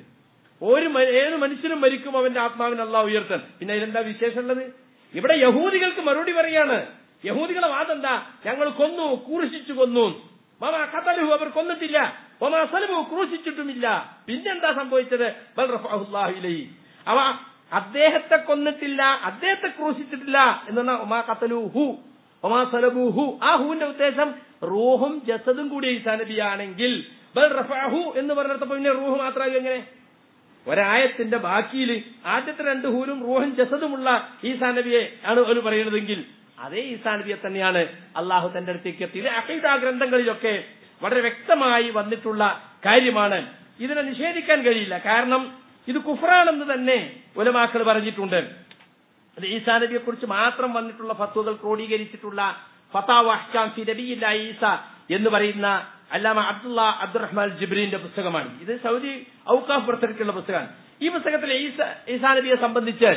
ഏത് മനുഷ്യനും മരിക്കും അവന്റെ ആത്മാവിനെ അള്ളാഹ് ഉയർത്താൻ. പിന്നെ അതിലെന്താ വിശേഷം ഉള്ളത്? ഇവിടെ യഹൂദികൾക്ക് മറുപടി പറയാണ്. യഹൂദികളെ വാദം എന്താ? ഞങ്ങൾ കൊന്നു, ക്രൂശിച്ചു കൊന്നു. മാമാ ഖതലുഹു, അവർ കൊന്നിട്ടില്ല. വമാ സലബുഹു, ക്രൂശിച്ചിട്ടുമില്ല. പിന്നെന്താ സംഭവിച്ചത്? ബൽ റഫഅഹുല്ലാഹു ഇലൈഹി, അവ അദ്ദേഹത്തെ കൊന്നിട്ടില്ല, അദ്ദേഹത്തെ ക്രൂശിച്ചിട്ടില്ല എന്ന് പറഞ്ഞാൽ ഒമാ ഖതലുഹു ഒമാ സലബുഹു. ആ ഹൂവിന്റെ ഉദ്ദേശം റൂഹും ജസദും കൂടി ഈസാ നബിയാണെങ്കിൽ ബൽ റഫഅഹു എന്ന് പറഞ്ഞപ്പോ പിന്നെ റൂഹ് മാത്രമായി എങ്ങനെ? ഒരായത്തിന്റെ ബാക്കിയിൽ ആദ്യത്തെ രണ്ട് ഹൂലും റൂഹും ജസദുമുള്ള ഈസാ നബിയെ ആണ് ഒരു പറയുന്നതെങ്കിൽ അതേ ഈസാ നബിയെ തന്നെയാണ് അള്ളാഹു തന്റെ അടുത്തേക്ക് എത്തിയത്. അഖീദാ ഗ്രന്ഥങ്ങളിലൊക്കെ വളരെ വ്യക്തമായി വന്നിട്ടുള്ള കാര്യമാണ്. ഇതിനെ നിഷേധിക്കാൻ കഴിയില്ല. കാരണം ഇത് കുഫ്റാണെന്ന് തന്നെ ഉലമാക്കൾ പറഞ്ഞിട്ടുണ്ട്. അത് ഈസാ നബിയെ കുറിച്ച് മാത്രം വന്നിട്ടുള്ള ഫത്വകൾ ക്രോഡീകരിച്ചിട്ടുള്ള ഫതാവ അഹ്കാം ഫി നബിയില്ലാഹി ഈസ എന്ന് പറയുന്ന അല്ലാമ അബ്ദുറഹ്മാൻ ജിബ്രീന്റെ പുസ്തകമാണ്. ഇത് സൗദി ഔഖാഫ് പുറത്തിറക്കിയുള്ള പുസ്തകമാണ്. ഈ പുസ്തകത്തിൽ ഈസാ നബിയെ സംബന്ധിച്ച്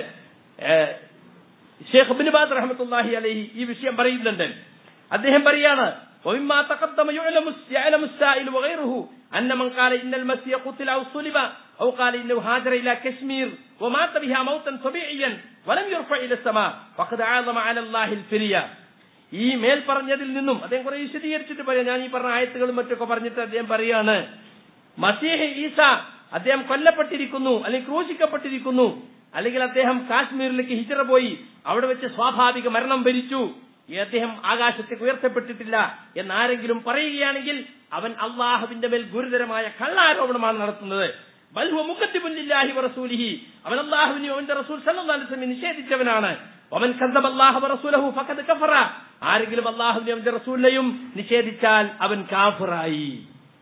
ഷെയ്ഖ് ഇബ്നു ബാസ് റഹ്മത്തുള്ളാഹി അലൈഹി ഈ വിഷയം പറയുന്നുണ്ട്. അദ്ദേഹം പറയാണ്, ومما تقدم يعلم السائل وغيره أن من قال إن المسيح قتل أو صلب أو قال إنه هاجر إلى كشمير ومات بها موتا طبيعيا ولم يرفع إلى السماء فقد أعظم على الله الفرية. ഈ മേൽ പറഞ്ഞതിൽ നിന്നും അദ്ദേഹം കുറെ വിശദീകരിച്ചിട്ട് പറയാം. ഞാൻ ഈ പറഞ്ഞ ആയത്തുകളും മറ്റൊക്കെ പറഞ്ഞിട്ട് അദ്ദേഹം പറയാണ്, മസീഹ് ഈസ അദ്ദേഹം കൊല്ലപ്പെട്ടിരിക്കുന്നു, അല്ലെങ്കിൽ ക്രൂശിക്കപ്പെട്ടിരിക്കുന്നു, അല്ലെങ്കിൽ അദ്ദേഹം കാശ്മീരിലേക്ക് ഹിജ്റ പോയി അവിടെ വെച്ച് സ്വാഭാവിക മരണം വരിച്ചു, അദ്ദേഹം ആകാശത്തേക്ക് ഉയർത്തപ്പെട്ടിട്ടില്ല എന്നാരെങ്കിലും പറയുകയാണെങ്കിൽ അവൻ അള്ളാഹുവിന്റെ മേൽ ഗുരുതരമായ കള്ളാരോപണമാണ് നടത്തുന്നത്. ബൽ ഹുവ മുഖദ്ദിബുൻ ലില്ലാഹി വറസൂലിഹി, അവൻ അള്ളാഹുവിനെയും അവന്റെ റസൂൽ സല്ലല്ലാഹു അലൈഹി വസല്ലം നിഷേധിച്ചവനാണ്. വമൻ കദ്ദബ അല്ലാഹ വറസൂലഹു ഫഖദ് കഫറ, ആരെങ്കിലും അള്ളാഹുവിനെയും അവന്റെ റസൂലിനെയും നിഷേധിച്ചാൽ അവൻ കാഫിറായി.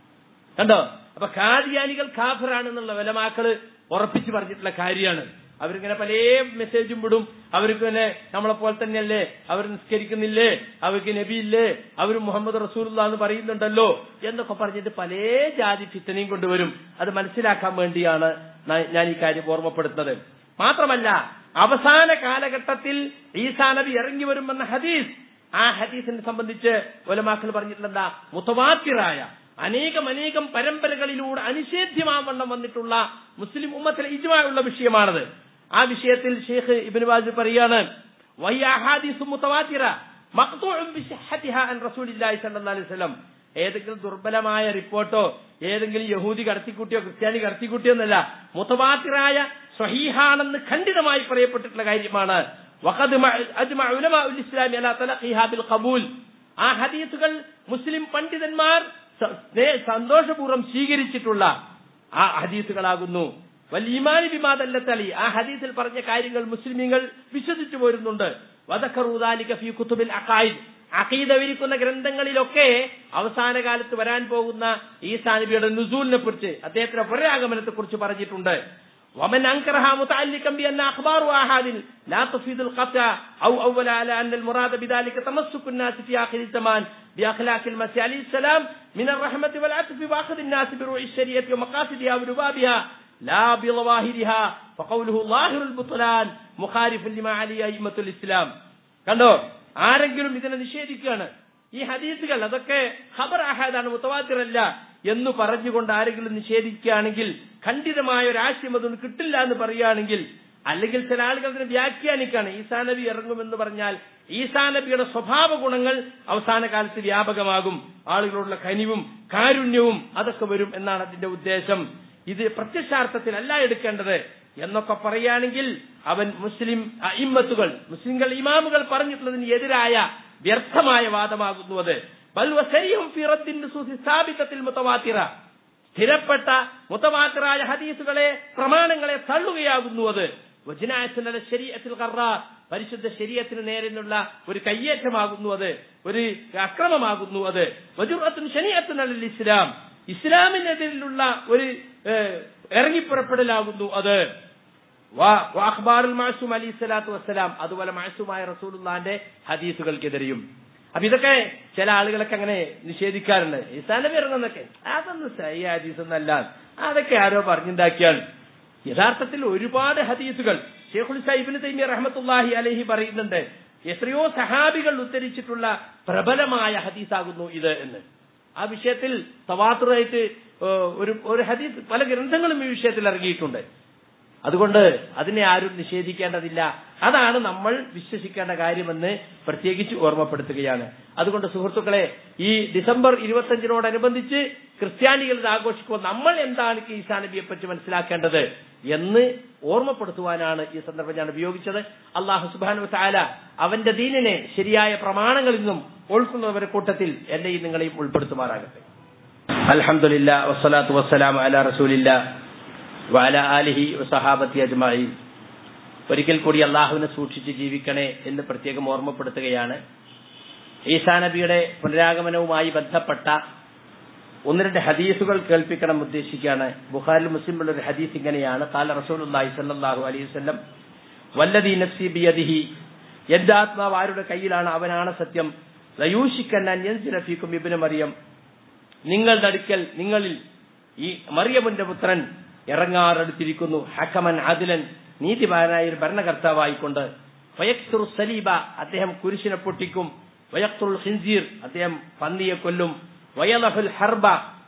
കണ്ടോ? അപ്പൊ ഖാദിയാനികൾ കാഫിറാണെന്നുള്ള ഉലമാക്കള് ഉറപ്പിച്ചു പറഞ്ഞിട്ടുള്ള കാര്യമാണ്. അവരിങ്ങനെ പല മെസ്സേജും വിടും. അവർക്ക് തന്നെ നമ്മളെ പോലെ തന്നെയല്ലേ, അവർ നിസ്കരിക്കുന്നില്ലേ, അവർക്ക് നബിയില്ലേ, അവർ മുഹമ്മദ് റസൂലുള്ളാഹി എന്ന് പറയുന്നുണ്ടല്ലോ എന്നൊക്കെ പറഞ്ഞിട്ട് പല ജാതി ഫിത്തനയും കൊണ്ടുവരും. അത് മനസ്സിലാക്കാൻ വേണ്ടിയാണ് ഞാൻ ഈ കാര്യം ഓർമ്മപ്പെടുത്തുന്നത്. മാത്രമല്ല, അവസാന കാലഘട്ടത്തിൽ ഈസാ നബി ഇറങ്ങി വരുമെന്ന ഹദീസ്, ആ ഹദീസിനെ സംബന്ധിച്ച് ഉലമാക്കൾ പറഞ്ഞിട്ടുള്ള മുതവാത്തിറായ അനേകം പരമ്പരകളിലൂടെ അനിഷേധ്യമാവണ്ണം വന്നിട്ടുള്ള മുസ്ലിം ഉമ്മത്തിലെ ഇജ്മാ ഉള്ള വിഷയമാണത്. ആ വിഷയത്തിൽ ഷെയ്ഖ് ഇബ്നു ബാസ് പറയാണ്, വഹിയ അഹാദീസു മുതവാത്തിറ മഖ്തൂഉൻ ബിസിഹ്ഹതിഹാ അൻ റസൂലില്ലാഹി സ്വല്ലല്ലാഹു അലൈഹി വസല്ലം. ഏതെങ്കിലും ദുർബലമായ റിപ്പോർട്ടോ ഏതെങ്കിലും യഹൂദി കടത്തിക്കൂട്ടിയോ ക്രിസ്ത്യാനി കടത്തിക്കൂട്ടിയോ എന്നല്ല, മുതവാത്തിറായ സ്വഹീഹാണെന്ന് ഖണ്ഡിതമായി പറയപ്പെട്ടിട്ടുള്ള കാര്യമാണ്. വഖദ് അജ്മഅ ഉലമാഉൽ ഇസ്ലാമി അലാ തലഖിഹാ ബിൽ ഖബൂൽ. ആ ഹദീസുകൾ മുസ്ലിം പണ്ഡിതന്മാർ സന്തോഷപൂർവ്വം സ്വീകരിച്ചിട്ടുള്ള ആ ഹദീസുകളാകുന്നു. വൽഈമാനി ബിമാ ദല്ലത അലൈഹി, ആ ഹദീസിൽ പറഞ്ഞ കാര്യങ്ങൾ മുസ്ലിമീങ്ങൾ വിശ്വസിച്ചു പോരുന്നുണ്ട്. വദക്കറു ദാലിക ഫീ കുതുബിൽ അഖായിദ്, അഖീദ വിരിക്കുന്ന ഗ്രന്ഥങ്ങളിലൊക്കെ അവസാന കാലത്ത് വരാൻ പോകുന്ന ഈസാ നബിയുടെ നുസൂലിനെ കുറിച്ച്, അദ്ദേഹത്തിന്റെ പുനരാഗമനത്തെ കുറിച്ച് പറഞ്ഞിട്ടുണ്ട്. ومن أنكرها متعلقا بأن أخبار أحد لا تفيد القطع أو أول على أن المراد بذلك تمسك الناس في آخر الزمان بأخلاق المسيح عليه السلام من الرحمة والعطف وأخذ الناس بروع الشريعة ومقاصدها ولبابها لا بظواهرها فقوله ظاهر البطلان مخالف لما عليه أئمة الإسلام. കണ്ടോ, ആരെങ്കിലും ഇതിനെ നിഷേധിക്കുകയാണ്, ഈ ഹദീസുകൾ അതൊക്കെ ഖബർ അഹാദാണ്, മുത്തവാത്തിറല്ല എന്ന് പറഞ്ഞുകൊണ്ട് ആരെങ്കിലും നിഷേധിക്കുകയാണെങ്കിൽ, ഖണ്ഡിതമായ ഒരു ആശയം അതൊന്നും കിട്ടില്ല എന്ന് പറയുകയാണെങ്കിൽ, അല്ലെങ്കിൽ ചില ആളുകൾ അതിനെ വ്യാഖ്യാനിക്കാണ്. ഈസാ നബി ഇറങ്ങുമെന്ന് പറഞ്ഞാൽ ഈസാ നബിയുടെ സ്വഭാവ ഗുണങ്ങൾ അവസാന കാലത്ത് വ്യാപകമാകും, ആളുകളോടുള്ള കനിവും കാരുണ്യവും അതൊക്കെ വരും എന്നാണ് അതിന്റെ ഉദ്ദേശം. ഇത് പ്രത്യക്ഷാർത്ഥത്തിലല്ല എടുക്കേണ്ടത് എന്നൊക്കെ പറയുകയാണെങ്കിൽ അവൻ മുസ്ലിം ഇമ്മത്തുകൾ, മുസ്ലിങ്ങൾ ഇമാമുകൾ പറഞ്ഞിട്ടുള്ളതിന് എതിരായ വ്യർത്ഥമായ വാദമാകുന്നു അത്. സ്ഥിരപ്പെട്ട മുതവാത്തിറായ ഹദീസുകളെ, പ്രമാണങ്ങളെ തള്ളുകയാകുന്നു അത്. പരിശുദ്ധ ശരീഅത്തിന് നേരെയുള്ള ഒരു കയ്യേറ്റമാകുന്നു അത്, ഒരു അക്രമമാകുന്നു അത്. ഇസ്ലാം, ഇസ്ലാമിനെതിരിലുള്ള ഒരു ഇറങ്ങിപ്പുറപ്പെടലാകുന്നു അത്. അഖ്ബാറുൽ മഅ്സൂം അലൈഹിസ്സലാത്തു വസ്സലാം, അതുപോലെ മഅ്സൂമായ റസൂലുള്ളാഹിന്റെ ഹദീസുകൾക്കെതിരെയും. അപ്പൊ ഇതൊക്കെ ചില ആളുകളൊക്കെ അങ്ങനെ നിഷേധിക്കാറുണ്ട്. ഈസാ നബി ഇറങ്ങുന്നൊക്കെ അതൊന്നും സഹീഹ ഹദീസൊന്നല്ല, അതൊക്കെ ആരോ പറഞ്ഞുണ്ടാക്കിയാണ്. യഥാർത്ഥത്തിൽ ഒരുപാട് ഹദീസുകൾ ശൈഖുൽ ഇസ്ലാം ഇബ്നു തൈമിയ്യ റഹ്മത്തുള്ളാഹി അലൈഹി പറയുന്നുണ്ട്, എത്രയോ സഹാബികൾ ഉദ്ധരിച്ചിട്ടുള്ള പ്രബലമായ ഹദീസാകുന്നു ഇത് എന്ന്. ആ വിഷയത്തിൽ തവാത്തുറായിട്ട് ഒരു ഹദീസ്, പല ഗ്രന്ഥങ്ങളും ഈ വിഷയത്തിൽ ഇറങ്ങിയിട്ടുണ്ട്. അതുകൊണ്ട് അതിനെ ആരും നിഷേധിക്കേണ്ടതില്ല. അതാണ് നമ്മൾ വിശ്വസിക്കേണ്ട കാര്യമെന്ന് പ്രത്യേകിച്ച് ഓർമ്മപ്പെടുത്തുകയാണ്. അതുകൊണ്ട് സുഹൃത്തുക്കളെ, ഈ ഡിസംബർ 25-നോടനുബന്ധിച്ച് ക്രിസ്ത്യാനികൾ ഇത് ആഘോഷിക്കുമ്പോൾ നമ്മൾ എന്താണ് ഈസാ നബിയെ പറ്റി മനസ്സിലാക്കേണ്ടത് എന്ന് ഓർമ്മപ്പെടുത്തുവാനാണ് ഈ സന്ദർഭം ഞാൻ ഉപയോഗിച്ചത്. അല്ലാഹു സുബ്ഹാനഹു വ തആല അവന്റെ ദീനിനെ ശരിയായ പ്രമാണങ്ങളിൽ നിന്നും ഉൾക്കൊള്ളുന്നവരുടെ കൂട്ടത്തിൽ എന്നെയും നിങ്ങളെയും ഉൾപ്പെടുത്തുമാറാകട്ടെ. അൽഹംദുലില്ലാഹ് വസ്സലാത്തു വസ്സലാമു അലാ റസൂലില്ലാഹ് വഅലാ ആലിഹി വസഹാബത്തി അജ്മഈൻ. ഒരിക്കൽ കൂടി അള്ളാഹുവിനെ സൂക്ഷിച്ച് ജീവിക്കണേ എന്ന് പ്രത്യേകം ഓർമ്മപ്പെടുത്തുകയാണ്. ഈസാ നബിയുടെ പുനരാഗമനവുമായി ബന്ധപ്പെട്ട 1-2 ഹദീസുകൾ കേൾപ്പിക്കണം ഉദ്ദേശിക്കുകയാണ്. ബുഖാരിലും മുസ്ലിമിലുള്ള ഒരു ഹദീസ് ഇങ്ങനെയാണ്: ഖാല റസൂലുള്ളാഹി സ്വല്ലല്ലാഹു അലൈഹി വസല്ലം വല്ലദീ നഫ്സി ബിയദിഹി, എന്റെ ആത്മാവ് ആരുടെ കയ്യിലാണ് അവനാണ് സത്യം, ലയൂഷിക്കന്ന അൻ യൻസില ഫീകും ഇബ്നു മറിയം, നിങ്ങളുടെ അടുക്കൽ, നിങ്ങളിൽ ഈ മറിയമിന്റെ പുത്രൻ ഇറങ്ങാറടുത്തിരിക്കുന്നു, ഹക്കമൻ അദിലൻ, നീതിമാനായ ഒരു ഭരണകർത്താവായിക്കൊണ്ട്, വയക്തുറു സലീബ, അദ്ദേഹം കുരിശിനെ പൊട്ടിക്കും, വയക്തുറുൽ ഖിൻസീർ, അദ്ദേഹം പന്നിയെ കൊല്ലും, വയലഹുൽ ഹർബ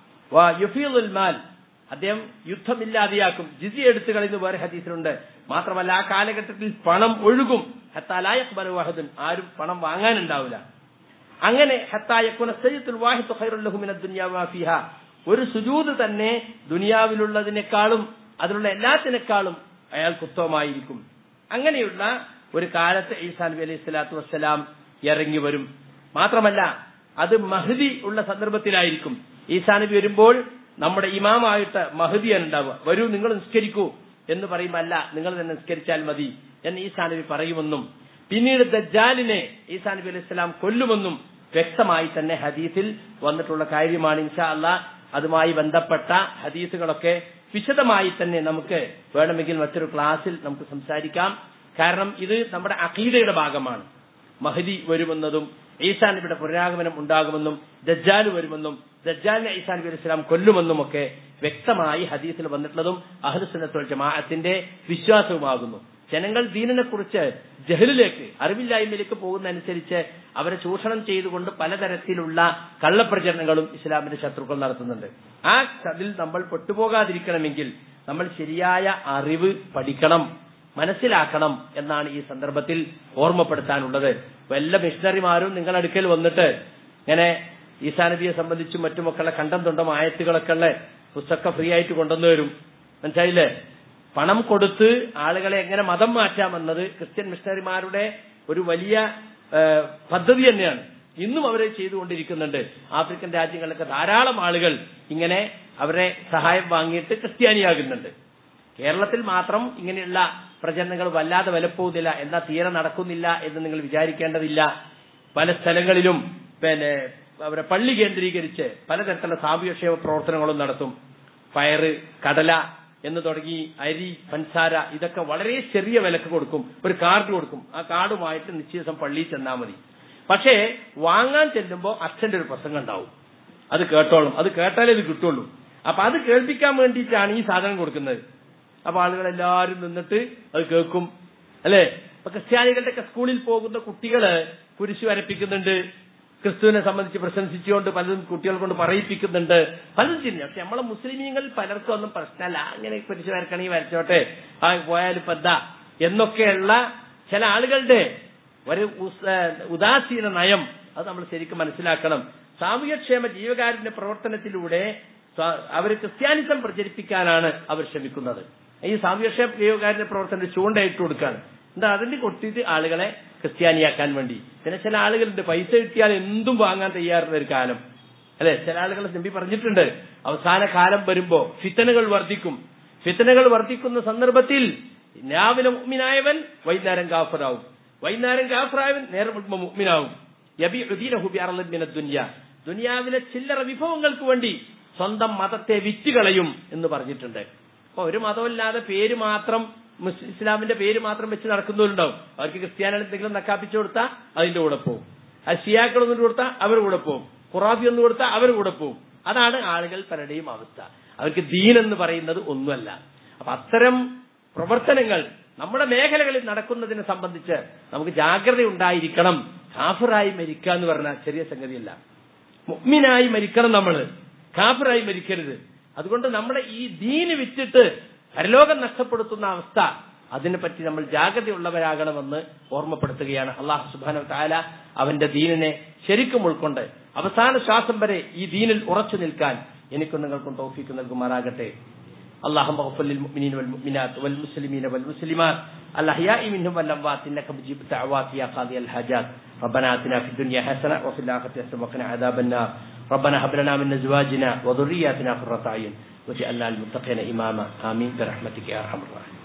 വയുഫീദുൽ മാൽ, അദ്ദേഹം യുദ്ധമില്ലാതെയാക്കും, ജിസിയ എടുത്തു കളയുന്ന വേറെ ഹദീസിലുണ്ട്. മാത്രമല്ല ആ കാലഘട്ടത്തിൽ പണം ഒഴുകും, ഹത്താ ലാ യഖ്ബലു വഹദുൻ, ആരും പണം വാങ്ങാനുണ്ടാവില്ല. അങ്ങനെ ഹത്താ യകുന സയ്യിദുൽ വാഹിദു ഖൈറുൽ ലഹു മിനദ് ദുനിയാ വമാ ഫീഹാ, ഒരു സുജൂദ് തന്നെ ദുനിയാവിലുള്ളതിനേക്കാളും അതിലുള്ള എല്ലാത്തിനേക്കാളും അയാൾക്ക് ഉത്തമമായിരിക്കും. അങ്ങനെയുള്ള ഒരു കാലത്ത് ഈസാ നബി അലൈഹി സ്വലാത്തു വസ്സലാം ഇറങ്ങി വരും. മാത്രമല്ല അത് മഹ്ദി ഉള്ള സന്ദർഭത്തിലായിരിക്കും. ഈസാ നബി വരുമ്പോൾ നമ്മുടെ ഇമാമായിട്ട് മഹ്ദിയാണ് ഉണ്ടാവുക. വരൂ നിങ്ങൾ നിസ്കരിക്കൂ എന്ന് പറയുമ്പോൾ, അല്ല നിങ്ങൾ തന്നെ നിസ്കരിച്ചാൽ മതി എന്ന് ഈസാ നബി പറയുമെന്നും, പിന്നീട് ദജ്ജാലിനെ ഈസാ നബി അലൈഹി സ്വലാം കൊല്ലുമെന്നും വ്യക്തമായി തന്നെ ഹദീസിൽ വന്നിട്ടുള്ള കാര്യമാണ്. ഇൻഷാ അല്ലാഹ് അതുമായി ബന്ധപ്പെട്ട ഹദീസുകളൊക്കെ വിശദമായി തന്നെ നമുക്ക് വേണമെങ്കിൽ മറ്റൊരു ക്ലാസ്സിൽ നമുക്ക് സംസാരിക്കാം. കാരണം ഇത് നമ്മുടെ അഖീദയുടെ ഭാഗമാണ്. മഹ്ദി വരുമെന്നതും ഈസാ നബിയുടെ പുനരാഗമനം ഉണ്ടാകുമെന്നും ദജ്ജാൽ വരുമെന്നും ദജ്ജാലിനെ ഈസാ നബി അലൈഹി സ്വലാം കൊല്ലുമെന്നും ഒക്കെ വ്യക്തമായി ഹദീസിൽ വന്നിട്ടുള്ളതും അഹ്ലുസുന്നത്ത് വൽ ജമാഅത്തിന്റെ വിശ്വാസവുമാകുന്നു. ജനങ്ങൾ ദീനിനെ കുറിച്ച് ജഹലിലേക്ക്, അറിവില്ലായ്മയിലേക്ക് പോകുന്നതനുസരിച്ച് അവരെ ചൂഷണം ചെയ്തുകൊണ്ട് പലതരത്തിലുള്ള കള്ളപ്രചരണങ്ങളും ഇസ്ലാമിന്റെ ശത്രുക്കൾ നടത്തുന്നുണ്ട്. ആ അതിൽ നമ്മൾ പെട്ടുപോകാതിരിക്കണമെങ്കിൽ നമ്മൾ ശരിയായ അറിവ് പഠിക്കണം, മനസ്സിലാക്കണം എന്നാണ് ഈ സന്ദർഭത്തിൽ ഓർമ്മപ്പെടുത്താനുള്ളത്. വല്ല മിഷണറിമാരും നിങ്ങളുടെ അടുക്കൽ വന്നിട്ട് ഇങ്ങനെ ഈസാ നബിയെ സംബന്ധിച്ചും മറ്റുമൊക്കെയുള്ള കണ്ടം തുണ്ടം ആയത്തുകളൊക്കെ ഉള്ള പുസ്തകം ഫ്രീ ആയിട്ട് കൊണ്ടുവന്നു വരും. മനസ്സിലായില്ലേ? പണം കൊടുത്ത് ആളുകളെ എങ്ങനെ മതം മാറ്റാമെന്നത് ക്രിസ്ത്യൻ മിഷണറിമാരുടെ ഒരു വലിയ പദ്ധതി തന്നെയാണ്. ഇന്നും അവരെ ചെയ്തുകൊണ്ടിരിക്കുന്നുണ്ട്. ആഫ്രിക്കൻ രാജ്യങ്ങളിലൊക്കെ ധാരാളം ആളുകൾ ഇങ്ങനെ അവരെ സഹായം വാങ്ങിയിട്ട് ക്രിസ്ത്യാനിയാകുന്നുണ്ട്. കേരളത്തിൽ മാത്രം ഇങ്ങനെയുള്ള പ്രചരണങ്ങൾ വല്ലാതെ വിലപ്പോകുന്നില്ല, എന്നാൽ തീരെ നടക്കുന്നില്ല എന്ന് നിങ്ങൾ വിചാരിക്കേണ്ടതില്ല. പല സ്ഥലങ്ങളിലും അവരെ പള്ളി കേന്ദ്രീകരിച്ച് പലതരത്തിലുള്ള സാമൂഹ്യക്ഷേമ പ്രവർത്തനങ്ങളും നടത്തും. പയറ്, കടല എന്ന് തുടങ്ങി അരി, പഞ്ചസാര ഇതൊക്കെ വളരെ ചെറിയ വിലക്ക് കൊടുക്കും. ഒരു കാർഡ് കൊടുക്കും. ആ കാർഡുമായിട്ട് നിശ്ചയ ദിവസം പള്ളിയിൽ ചെന്നാൽ മതി. പക്ഷേ വാങ്ങാൻ ചെല്ലുമ്പോൾ അച്ഛന്റെ ഒരു പ്രസംഗം ഉണ്ടാവും. അത് കേട്ടോളും, അത് കേട്ടാലേ ഇത് കിട്ടുള്ളൂ. അപ്പൊ അത് കേൾപ്പിക്കാൻ വേണ്ടിയിട്ടാണ് ഈ സാധനം കൊടുക്കുന്നത്. അപ്പൊ ആളുകൾ എല്ലാവരും നിന്നിട്ട് അത് കേൾക്കും, അല്ലെ? ഇപ്പൊ ക്രിസ്ത്യാനികളുടെ ഒക്കെ സ്കൂളിൽ പോകുന്ന കുട്ടികള് കുരിശ് വരപ്പിക്കുന്നുണ്ട്, ക്രിസ്തുവിനെ സംബന്ധിച്ച് പ്രശംസിച്ചുകൊണ്ട് പലതും കുട്ടികൾ കൊണ്ട് പറയിപ്പിക്കുന്നുണ്ട്, പലതും ചെയ്യുന്നു. പക്ഷെ നമ്മളെ മുസ്ലിമീങ്ങളിൽ പലർക്കും ഒന്നും പ്രശ്നമല്ല, അങ്ങനെ കുരിശ് വരക്കണമെങ്കിൽ വരച്ചോട്ടെ, പോയാലും ഇപ്പൊ എന്താ എന്നൊക്കെയുള്ള ചില ആളുകളുടെ ഒരു ഉദാസീന നയം അത് നമ്മൾ ശരിക്കും മനസ്സിലാക്കണം. സാമൂഹ്യക്ഷേമ ജീവകാരുണ്യ പ്രവർത്തനത്തിലൂടെ അവർ ക്രിസ്ത്യാനിസം പ്രചരിപ്പിക്കാനാണ് അവർ ശ്രമിക്കുന്നത്. ഈ സാമൂഹ്യക്ഷേമ ജീവകാരുണ്യ പ്രവർത്തനം ചൂണ്ടയിട്ട് കൊടുക്കാണ്. എന്താ അതിന് കൊടുത്തിട്ട് ആളുകളെ ക്രിസ്ത്യാനിയാക്കാൻ വേണ്ടി. പിന്നെ ചില ആളുകളുണ്ട് പൈസ കിട്ടിയാൽ എന്തും വാങ്ങാൻ തയ്യാറുള്ള ഒരു കാലം അല്ലെ. ചില ആളുകൾ നബി പറഞ്ഞിട്ടുണ്ട്, അവസാന കാലം വരുമ്പോ ഫിത്തനകൾ വർദ്ധിക്കും. ഫിത്തനകൾ വർദ്ധിക്കുന്ന സന്ദർഭത്തിൽ രാവിലെ മുഅ്മിനായവൻ വൈകുന്നേരം കാഫിറാവും, വൈകുന്നേരം കാഫിറായവൻ നേരെ മുഅ്മിനാവും. യബീഉ ദീനഹു ബിഅർളിൻ മിനദ് ദുനിയ, ദുനിയാവിലെ ചില്ലറ വിഭവങ്ങൾക്ക് വേണ്ടി സ്വന്തം മതത്തെ വിറ്റുകളയും എന്ന് പറഞ്ഞിട്ടുണ്ട്. അപ്പൊ ഒരു മതമില്ലാതെ പേര് മാത്രം ഇസ്ലാമിന്റെ പേര് മാത്രം വെച്ച് നടക്കുന്നവരുണ്ടാവും. അവർക്ക് ക്രിസ്ത്യാനികൾ എന്തെങ്കിലും നക്കാപ്പിച്ചു കൊടുത്താൽ അതിന്റെ കൂടെ പോകും, ഷിയാക്കൾ ഒന്നും കൊടുത്താൽ അവർ കൂടെ പോകും, ഖുറാഫി ഒന്നും കൊടുത്താൽ അവർ കൂടെ പോകും. അതാണ് ആളുകൾ പലരുടെയും അവസ്ഥ. അവർക്ക് ദീൻ എന്ന് പറയുന്നത് ഒന്നുമല്ല. അപ്പൊ അത്തരം പ്രവർത്തനങ്ങൾ നമ്മുടെ മേഖലകളിൽ നടക്കുന്നതിനെ സംബന്ധിച്ച് നമുക്ക് ജാഗ്രത ഉണ്ടായിരിക്കണം. കാഫിറായി മരിക്കുക എന്ന് പറഞ്ഞാൽ ചെറിയ സംഗതിയല്ല. മുഅ്മിനായി മരിക്കണം, നമ്മൾ കാഫിറായി മരിക്കരുത്. അതുകൊണ്ട് നമ്മുടെ ഈ ദീന് വിറ്റിട്ട് പരലോകം നഷ്ടപ്പെടുത്തുന്ന അവസ്ഥ, അതിനെപ്പറ്റി നമ്മൾ ജാഗ്രതയുള്ളവരാകണമെന്ന് ഓർമ്മപ്പെടുത്തുകയാണ്. അല്ലാഹു സുബ്ഹാനഹു വ തആല അവന്റെ ദീനിനെ ശരിക്കും ഉൾക്കൊണ്ട് അവസാന ശ്വാസം വരെ ഈ ദീനിൽ ഉറച്ചു നിൽക്കാൻ എനിക്കും നിങ്ങൾക്കും തൗഫീഖ് നൽകുമാറാകട്ടെ. اللهم اغفر للمؤمنين والمؤمنات والمسلمين والمسلمات الأحياء منهم والأموات إنك مجيب الدعوات يا قاضي الحاجات. ربنا آتنا في الدنيا حسنة وفي الآخرة حسنة وقنا عذاب النار. ربنا هب لنا من أزواجنا وذرياتنا قرة أعين واجعلنا للمتقين إماما. آمين برحمتك يا أرحم الراحمين.